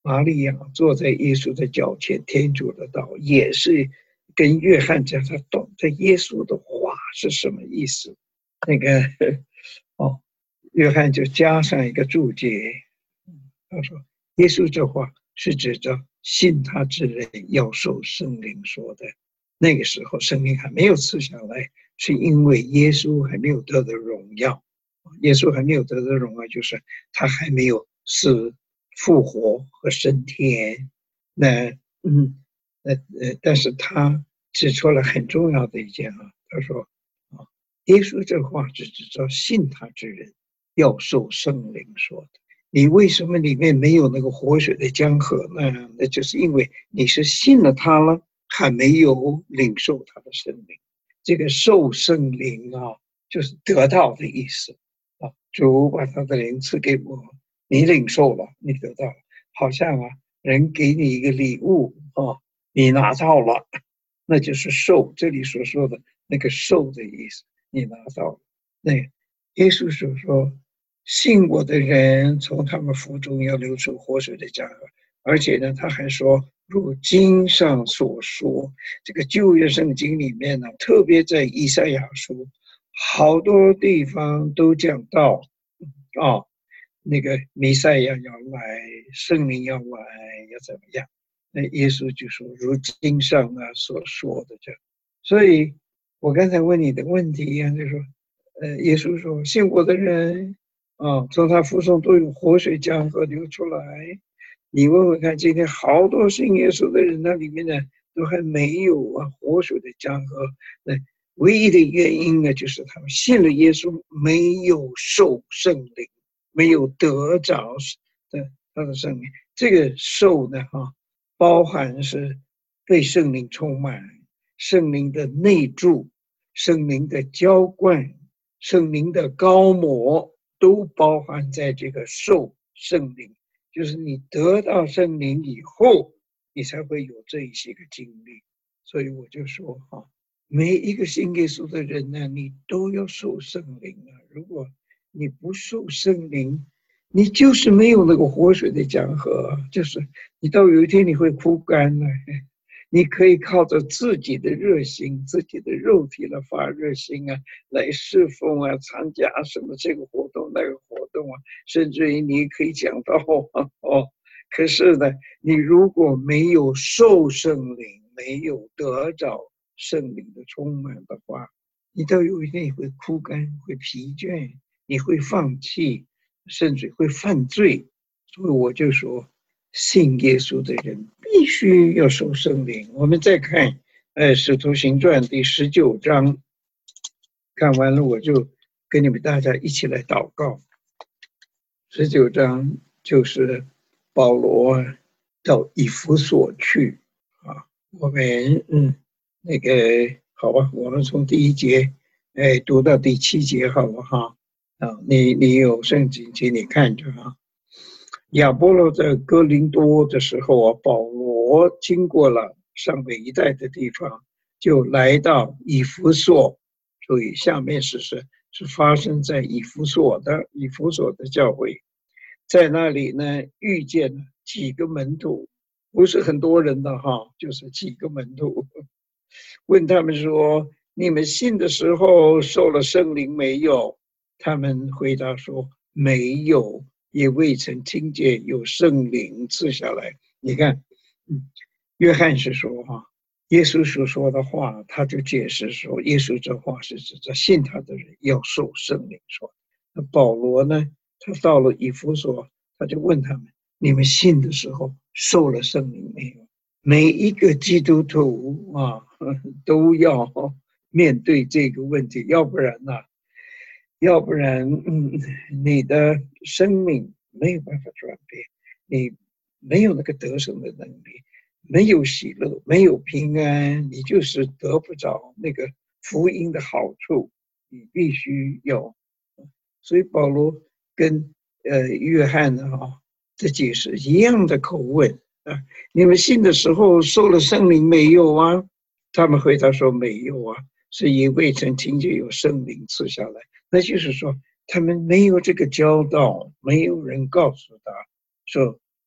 玛利亚坐在耶稣的脚前，天主的道也是跟约翰讲，他懂得耶稣的话是什么意思。那个哦，约翰就加上一个注解，他说耶稣这话是指着信他之人要受圣灵说的。那个时候圣灵还没有赐下来，是因为耶稣还没有得到荣耀。耶稣还没有得到荣耀，就是他还没有死复活和升天。那嗯呃呃，但是他指出了很重要的一件啊，他说啊，耶稣这话是指着信他之人要受圣灵说的。你为什么里面没有那个活水的江河呢？那就是因为你是信了他了，还没有领受他的圣灵。这个受圣灵啊，就是得到的意思啊。主把他的灵赐给我，你领受了，你得到了，好像啊，人给你一个礼物啊，你拿到了，那就是受。这里所说的那个受的意思，你拿到了。那耶稣所说，信我的人从他们腹中要流出活水的江河。而且呢，他还说，如经上所说，这个旧约圣经里面呢，特别在以赛亚书，好多地方都讲到啊，那个弥赛亚要来，圣灵要来，要怎么样？那耶稣就说，如经上啊所说的这样。所以我刚才问你的问题一样，就是说，呃，耶稣说，信我的人啊，从他腹中都有活水江河流出来。你问问看，今天好多信耶稣的人，那里面呢都还没有啊活水的江河。那唯一的原因呢，就是他们信了耶稣，没有受圣灵，没有得着的他的圣灵。这个受呢，哈，包含是被圣灵充满，圣灵的内住，圣灵的浇灌，圣灵的膏抹，都包含在这个受圣灵。就是你得到圣灵以后，你才会有这一些个经历。所以我就说哈，每一个信耶稣的人呢，你都要受圣灵啊。如果你不受圣灵，你就是没有那个活水的江河，就是你到有一天你会枯干了。你可以靠着自己的热心，自己的肉体来发热心啊，来侍奉啊，参加什么这个活动那个活动啊，甚至于你可以讲到哦。可是呢，你如果没有受圣灵，没有得着圣灵的充满的话，你到有一天你会枯干，会疲倦，你会放弃，甚至会犯罪。所以我就说，信耶稣的人必须要受圣灵。我们再看呃《使徒行传》第十九章，看完了我就跟你们大家一起来祷告。十九章就是保罗到以弗所去啊。我们嗯那个好吧，我们从第一节哎读到第七节好不好啊？你你有圣经请你看着啊。亚波罗在哥林多的时候啊，保罗经过了上北一带的地方，就来到以弗所。所以下面是是是发生在以弗所的以弗所的教会，在那里呢遇见了几个门徒，不是很多人的哈，就是几个门徒，问他们说：“你们信的时候受了圣灵没有？”他们回答说：“没有。”也未曾听见有圣灵赐下来。你看，嗯，约翰是说哈，耶稣所说的话，他就解释说，耶稣这话是指着信他的人要受圣灵说。那保罗呢，他到了以弗所，他就问他们：你们信的时候受了圣灵没有？每一个基督徒啊，都要面对这个问题，要不然呢、啊？要不然，嗯，你的生命没有办法转变，你没有那个得胜的能力，没有喜乐，没有平安，你就是得不着那个福音的好处。你必须有，所以保罗跟呃约翰啊的解释一样的口吻啊，你们信的时候受了圣灵没有啊？他们回答说没有啊，是因未曾听见有圣灵赐下来。那就是说，他们没有这个教导，没有人告诉他说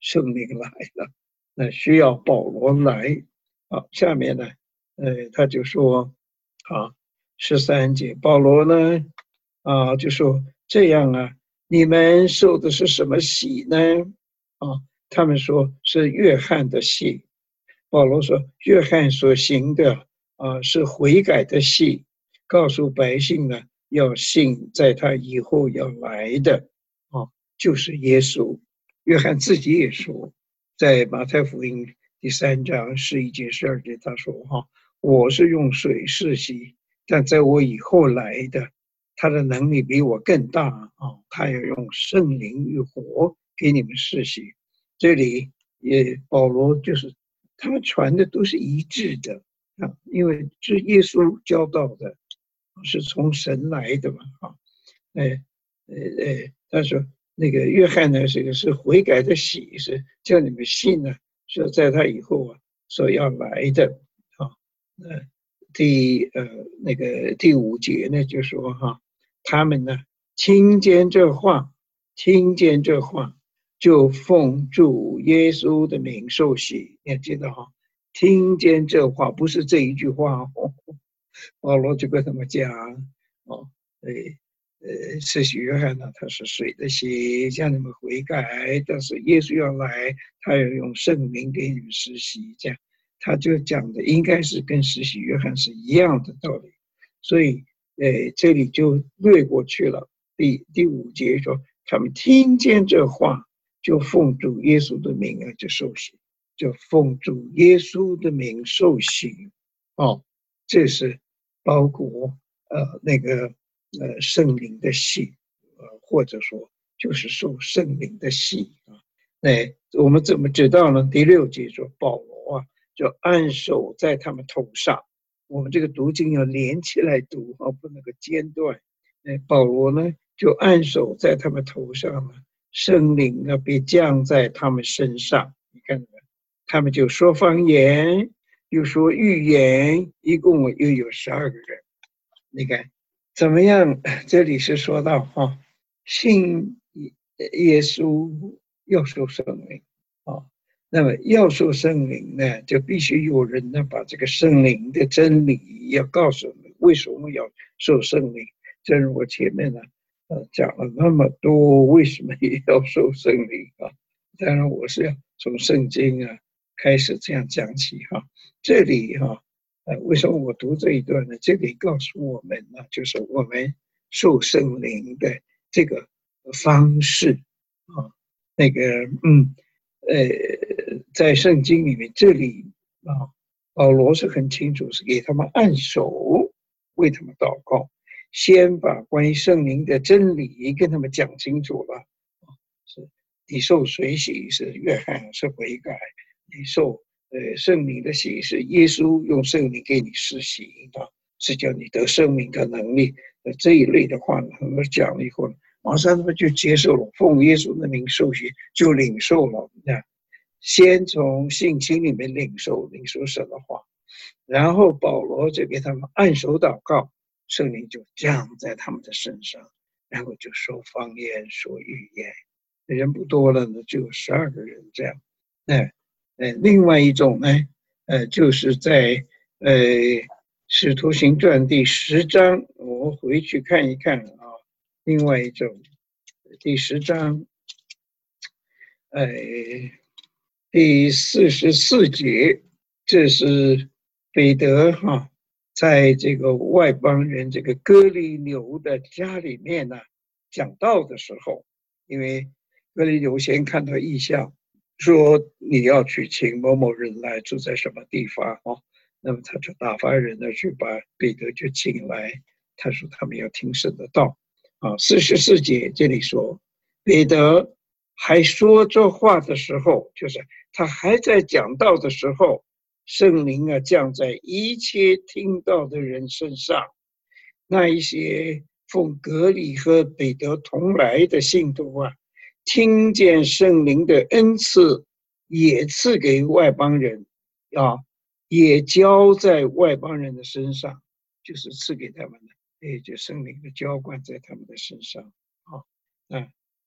圣灵来了，那需要保罗来。好，下面呢，呃，他就说，啊，十三节，保罗呢，啊，就说这样啊，你们受的是什么洗呢？啊，他们说是约翰的洗。保罗说，约翰所行的啊是悔改的洗，告诉百姓呢，要信在他以后要来的啊，就是耶稣。约翰自己也说，在马太福音第三章十一节、十二节，他说：“哈，我是用水施洗，但在我以后来的，他的能力比我更大啊！他要用圣灵与火给你们施洗。”这里也保罗就是他们传的都是一致的啊，因为是耶稣教导的，是从神来的嘛啊，哎呃呃，他说。那个约翰呢，这个是悔改的喜，是叫你们信呢，是在他以后啊所要来的啊。呃，第呃那个第五节呢，就说哈，他们呢听见这话，听见这话，就奉主耶稣的名受洗。你记得哈，听见这话不是这一句话哦，保罗就跟他们讲哦，对。呃，施洗约翰呢，他是水的洗，叫你们悔改，但是耶稣要来，他要用圣灵给你们施洗，这样他就讲的应该是跟施洗约翰是一样的道理，所以呃，这里就略过去了。第第五节说，他们听见这话，就奉主耶稣的名啊，就受洗，就奉主耶稣的名受洗，哦，这是包括呃那个。呃，圣灵的洗，呃，或者说就是受圣灵的洗啊。那我们怎么知道呢？第六节说，保罗啊，就按手在他们头上。我们这个读经要连起来读啊，不能够间断。那保罗呢，就按手在他们头上呢，圣灵啊，被降在他们身上。你看到没？他们就说方言，又说预言，一共又有十二个人。你看。怎么样？这里是说到哈，信耶稣要受圣灵啊，那么要受圣灵呢，就必须有人呢把这个圣灵的真理要告诉我们，为什么要受圣灵？正如我前面呢，呃，讲了那么多，为什么也要受圣灵啊？当然，我是要从圣经啊开始这样讲起哈，这里哈。呃，为什么我读这一段呢？这里告诉我们呢，就是我们受圣灵的这个方式啊，那个嗯呃，在圣经里面这里啊，保罗是很清楚，是给他们按手，为他们祷告，先把关于圣灵的真理跟他们讲清楚了。是你受水洗是约翰是悔改，你受。呃，圣灵的洗是耶稣用圣灵给你施洗的，是叫你得生命的能力。呃，这一类的话呢，我们讲了以后，马上他们就接受了，奉耶稣的名受洗，就领受了。那先从信心里面领受，领受神的话，然后保罗就给他们按手祷告，圣灵就降在他们的身上，然后就说方言，说语言。人不多了呢，就有十二个人这样。哎。呃，另外一种呢，呃，就是在呃《使徒行传》第十章，我们回去看一看啊。另外一种，第十章，呃，第四十四节，这是彼得哈，在这个外邦人这个哥尼流的家里面呢讲道的时候，因为哥尼流先看到异象。说你要去请某某人来住在什么地方哦，那么他就打发人呢去把彼得就请来，他说他们要听神的道啊。四十四节这里说，彼得还说这话的时候，就是他还在讲道的时候，圣灵啊降在一切听到的人身上，那一些奉格里和彼得同来的信徒啊。听见圣灵的恩赐也赐给外邦人啊，也交在外邦人的身上，就是赐给他们的，也就圣灵的浇灌在他们的身上啊。啊，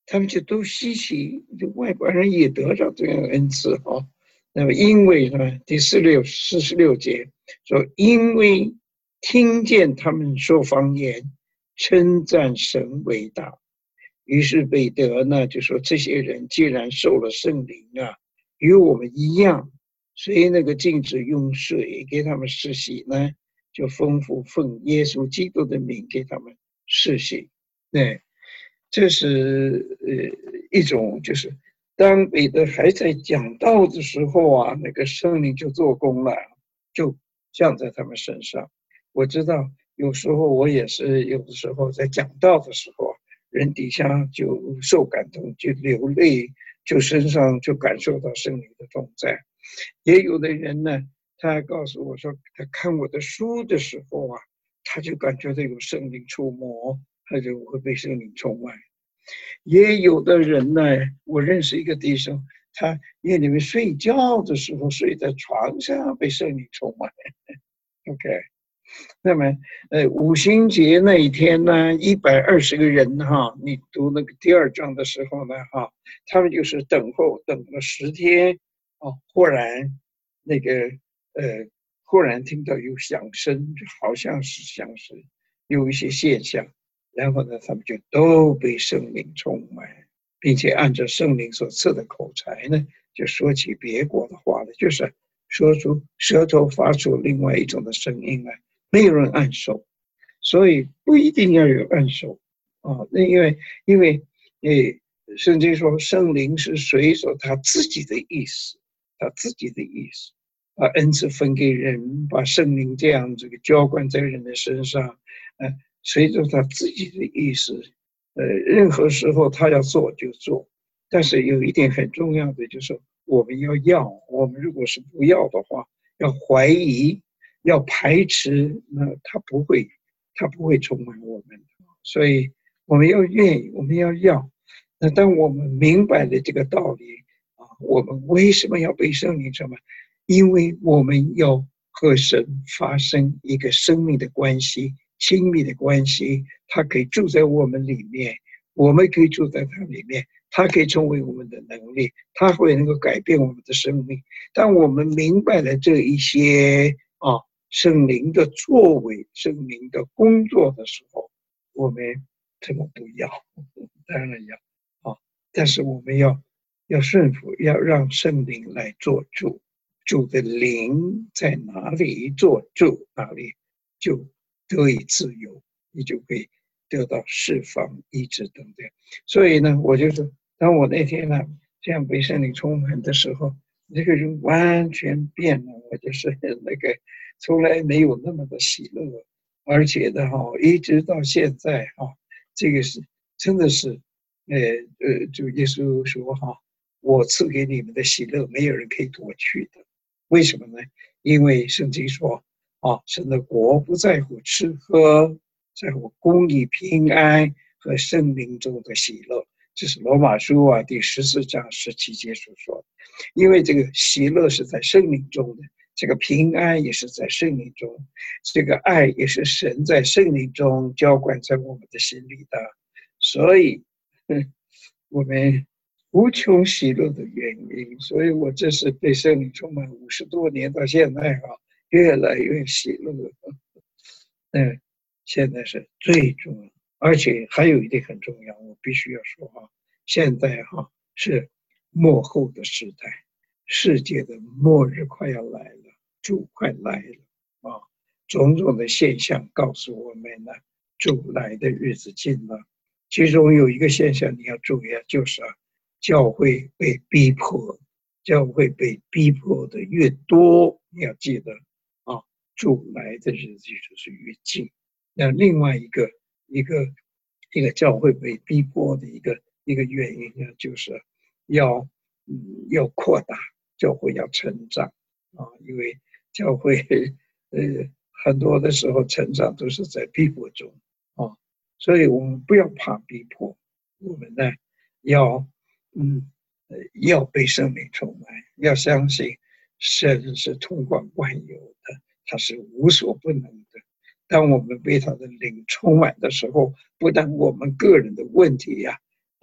他们就都稀奇，就外国人也得着这样的恩赐哈。那么因为呢，第四六四十六节说，因为听见他们说方言，称赞神伟大。于是彼得呢就说，这些人既然受了圣灵啊，与我们一样，所以那个禁止用水给他们施洗呢，就吩咐奉耶稣基督的名给他们施洗。对，这是呃一种，就是当彼得还在讲道的时候啊，那个圣灵就做工了，就降在他们身上。我知道有时候我也是，有的时候在讲道的时候，人底下就受感动，就流泪，就身上就感受到圣灵的同在。也有的人呢，他还告诉我说，他看我的书的时候啊，他就感觉到有圣灵触摸，他就会被圣灵充满。也有的人呢，我认识一个弟兄，他夜里面睡觉的时候睡在床上被圣灵充满。OK， 那么呃五旬节那一天呢，一百二十个人哈，你读那个第二章的时候呢哈，他们就是等候等了十天哦，忽然那个呃忽然听到有响声，好像是响声，有一些现象。然后呢，他们就都被圣灵充满，并且按照圣灵所赐的口才呢，就说起别国的话了，就是说出舌头发出另外一种的声音来，没有人按手，所以不一定要有按手啊。那因为因为诶，圣经说圣灵是随手他自己的意思，他自己的意思，把恩赐分给人，把圣灵这样这个浇灌在人的身上，呃。随着他自己的意思，呃，任何时候他要做就做，但是有一点很重要的就是我们要要，我们如果是不要的话，要怀疑，要排斥，那他不会，他不会充满我们。所以我们要愿意，我们要要。那当我们明白了这个道理啊，我们为什么要被圣灵充满？因为我们要和神发生一个生命的关系。亲密的关系，他可以住在我们里面，我们可以住在他里面，他可以成为我们的能力，他会能够改变我们的生命。当我们明白了这一些啊圣灵的作为、圣灵的工作的时候，我们怎么不要？当然要啊！但是我们要要顺服，要让圣灵来做主，主的灵在哪里做主，哪里就得以自由，你就可以得到释放、医治等等。所以呢，我就说，当我那天呢这样被圣灵充满的时候，这个人完全变了。我就是那个从来没有那么的喜乐，而且的哈，一直到现在哈，这个是真的是，呃呃，就耶稣说哈，我赐给你们的喜乐，没有人可以夺去的。为什么呢？因为圣经说。啊，神的国不在乎吃喝，在乎公义、平安和圣灵中的喜乐。这是罗马书啊第十四章十七节所说的。因为这个喜乐是在圣灵中的，这个平安也是在圣灵中，这个爱也是神在圣灵中浇灌在我们的心里的。所以，嗯，我们无穷喜乐的原因。所以我这是被圣灵充满五十多年到现在啊。越来越喜乐，嗯，现在是最重要，而且还有一点很重要，我必须要说哈，现在哈是末后的时代，世界的末日快要来了，主快来了啊！种种的现象告诉我们呢，主来的日子近了。其中有一个现象你要注意啊，就是啊，教会被逼迫，教会被逼迫的越多，你要记得。主来的日子就是越近。那另外一个一个一个教会被逼迫的一个一个原因呢，就是要嗯要扩大教会，要成长啊，因为教会呃很多的时候成长都是在逼迫中啊，所以我们不要怕逼迫，我们呢要嗯呃要被圣灵充满，要相信神是统管万有的。他是无所不能的。当我们被他的灵充满的时候，不但我们个人的问题呀、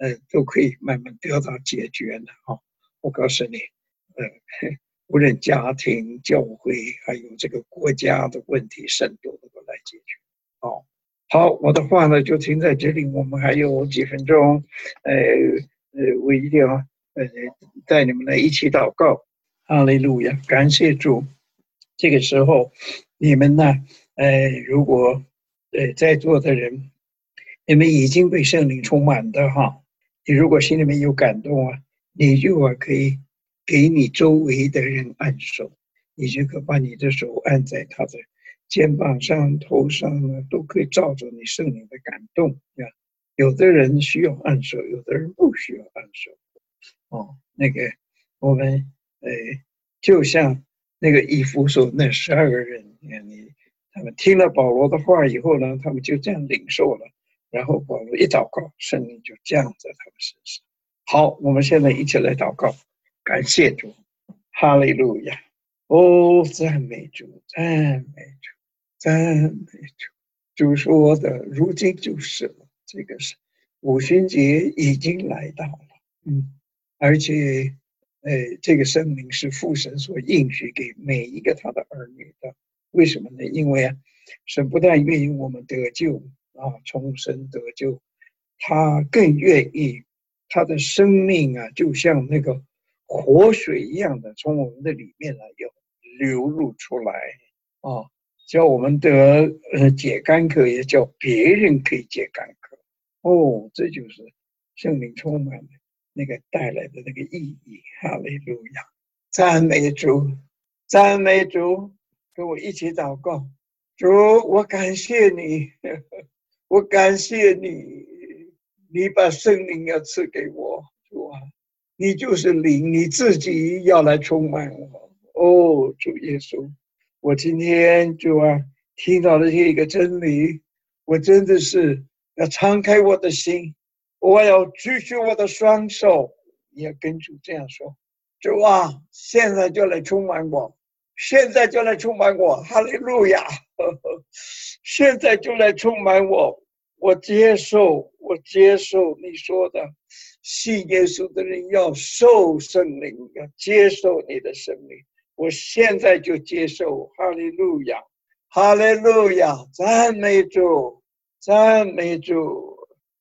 呃，都可以慢慢得到解决的哈。我告诉你，呃，无论家庭、教会，还有这个国家的问题，神都能够来解决。哦，好，我的话呢就停在这里，我们还有几分钟，呃呃，我一定要呃带你们来一起祷告。哈利路亚，感谢主。这个时候，你们呢，呃，如果呃在座的人，你们已经被圣灵充满的哈，你如果心里面有感动啊，你就啊可以给你周围的人按手，你就可把你的手按在他的肩膀上、头上呢，都可以照着你圣灵的感动呀。有的人需要按手，有的人不需要按手。哦，那个我们呃，就像那个以弗所那十二个人，你看你他们听了保罗的话以后呢，他们就这样领受了。然后保罗一祷告，圣灵就降在他们身上。好，我们现在一起来祷告，感谢主，哈利路亚！哦，赞美主，赞美主，赞美主！主说的，如今就是了。这个是五旬节已经来到了，嗯，而且，呃，这个圣灵是父神所应许给每一个他的儿女的。为什么呢？因为啊，神不但愿意我们得救啊，重生得救，他更愿意他的生命啊，就像那个活水一样的从我们的里面来有流露出来啊，叫我们得呃解干渴，也叫别人可以解干渴。哦，这就是圣灵充满的那个带来的那个意义。哈利路亚，赞美主，赞美主，跟我一起祷告。主，我感谢你，我感谢你，你把圣灵要赐给我，主啊，你就是灵，你自己要来充满我。哦，主耶稣，我今天主啊听到了这个真理，我真的是要敞开我的心，我要举起我的双手，也跟主这样说：主啊，现在就来充满我。现在就来充满我，哈利路亚！现在就来充满我，我接受，我接受你说的，信耶稣的人要受圣灵，要接受你的生命。我现在就接受，哈利路亚，哈利路亚！赞美主，赞美主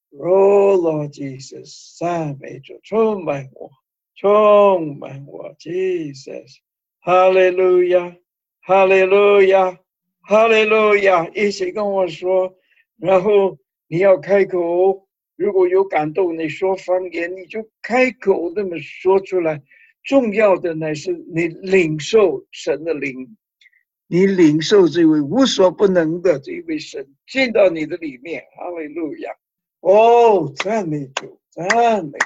，Oh Lord Jesus，赞美主，充满我，充满我 ，Jesus。哈利路亚，哈利路亚，哈利路亚！一起跟我说，然后你要开口，如果有感动，你说方言，你就开口那么说出来。重要的乃是你领受神的灵，你领受这位无所不能的这位神进到你的里面。哈利路亚！哦，赞美主，赞美主！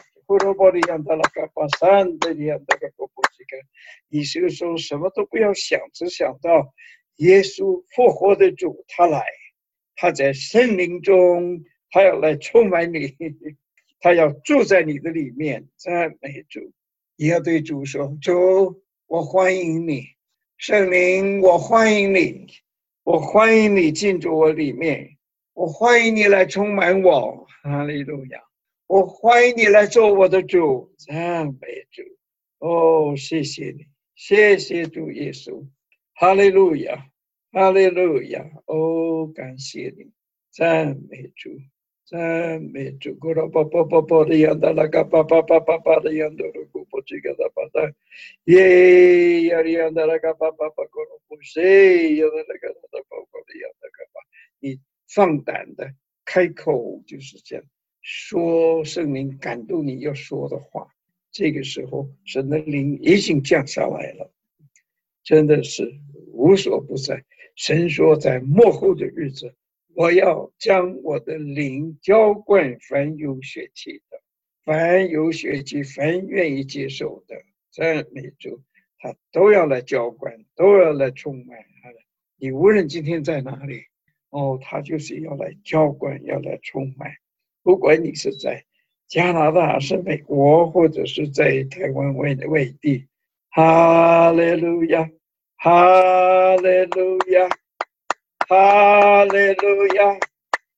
你这个时候什么都不要想，只想到耶稣复活的主，他来，他在圣灵中，他要来充满你，他要住在你的里面。赞美主，也要对主说：主，我欢迎你，圣灵，我欢迎你，我欢迎你进入我里面，我欢迎你来充满我。哈利路亚！我欢迎你来做我的主，赞美主。哦，谢谢你，谢谢主耶稣，哈利路亚，哈利路亚。哦，感谢你，赞美主，赞美主。咕噜巴巴巴巴的样的那个巴巴巴巴巴的样的那个不这个的巴的，耶呀的样的那个巴巴巴咕噜不谁呀的那个的巴巴的样的个巴，你放胆的开口就是这样。说圣灵感动你要说的话，这个时候神的灵已经降下来了，真的是无所不在。神说在末后的日子，我要将我的灵浇灌凡有血气的，凡有血气，凡愿意接受的，赞美主，他都要来浇灌，都要来充满。你无论今天在哪里，哦，他就是要来浇灌，要来充满。不管你是在加拿大、是美国，或者是在台湾外的外地，哈利路亚，哈利路亚，哈利路亚，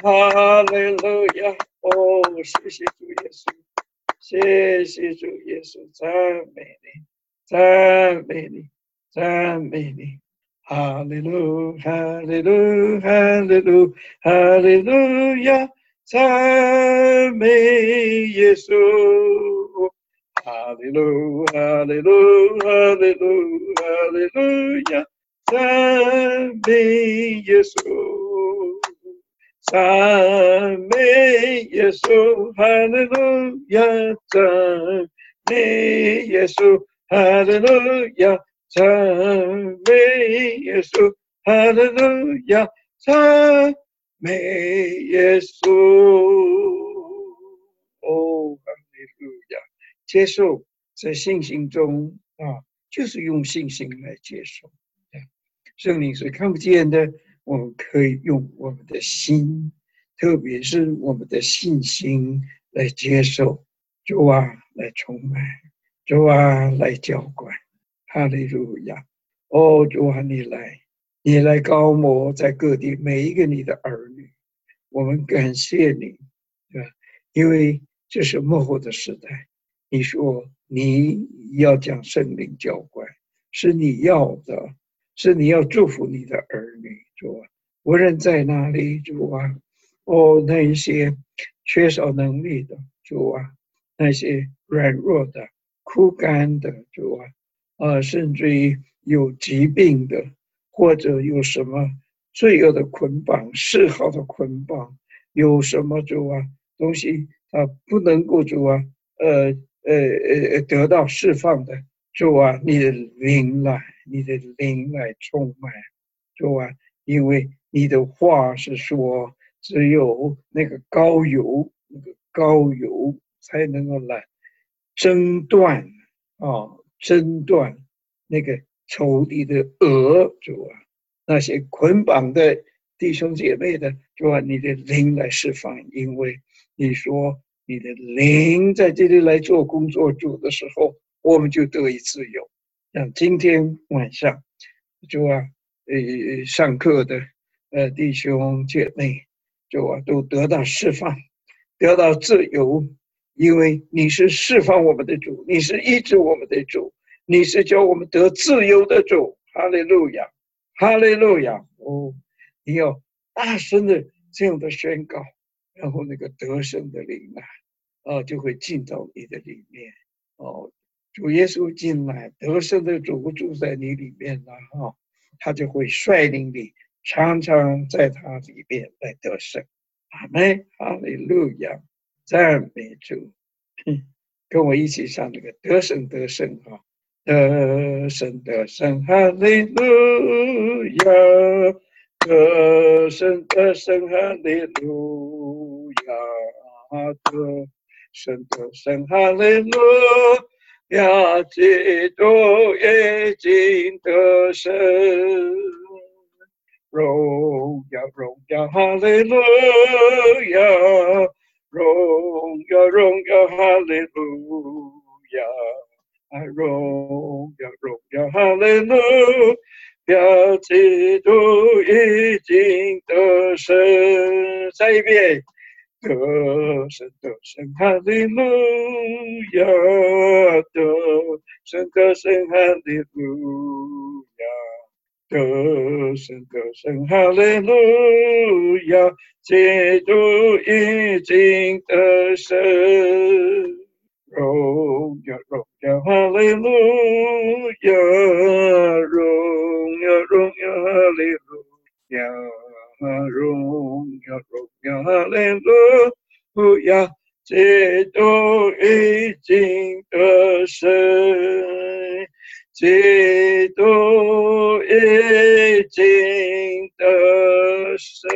哈利路亚！哦，谢谢主耶稣，谢谢主耶稣，赞美你，赞美你，赞美你。哈利路，哈利路，哈利路，哈利路亚！赞美耶稣。哈利路，哈利路，哈利路，哈利路亚！赞美耶稣，赞美耶稣，哈利路亚！赞美耶稣，哈利路亚！赞美耶稣，哈利路亚！赞美耶稣。哦，哈利路亚！接受在信心中啊，就是用信心来接受。圣灵是看不见的，我们可以用我们的心，特别是我们的信心来接受。主啊，来充满，主啊，来浇灌。哈利路亚！哦，主啊，你来，你来膏抹在各地每一个你的儿女，我们感谢你，对吧？因为这是末后的时代，你说你要将圣灵浇灌，是你要的。是你要祝福你的儿女，主啊，无论在哪里，主啊，哦，那一些缺少能力的，主啊，那些软弱的、枯干的，主啊，啊，甚至于有疾病的，或者有什么罪恶的捆绑、嗜好的捆绑，有什么主啊东西啊不能够主啊，呃呃呃得到释放的。主啊，你的灵来，你的灵来充满，主啊，因为你的话是说，只有那个膏油，那个膏油才能够来挣断啊，挣断那个仇敌的额，主啊，那些捆绑的弟兄姐妹的，主啊，你的灵来释放，因为你说你的灵在这里来做工作主的时候。我们就得以自由。像今天晚上，就啊，呃，上课的呃弟兄姐妹，就啊都得到释放，得到自由，因为你是释放我们的主，你是医治我们的主，你是叫我们得自由的主。哈利路亚，哈利路亚！哦，你要大声的这样的宣告，然后那个得胜的灵啊，啊，就会进到你的里面。哦。主耶稣进来，得胜的主住在你里面了哈，他就会率领你常常在他里面来得胜。阿们，哈利路亚，赞美主。跟我一起唱那个得胜得胜哈，得胜得胜，哈利路亚，得胜得胜，哈利路亚，得胜得胜，哈利路亚，基督已经得胜，荣耀荣耀，哈利路亚，荣耀荣耀，哈利路亚，荣耀荣耀，哈利路亚，基督已经得胜。再一遍。得胜得胜，哈利路亚！得胜得胜，哈利路亚！得胜得胜，哈利路亚！基督已经得胜，荣耀荣耀，哈利路亚！荣耀荣耀，哈利路亚！荣耀荣耀，哈利路亚！基督已经得胜，基督已经得胜。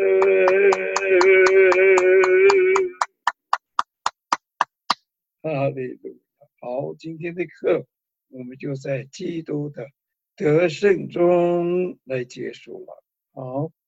哈利路亚！好，今天的课我们就在基督的得胜中来结束了。好。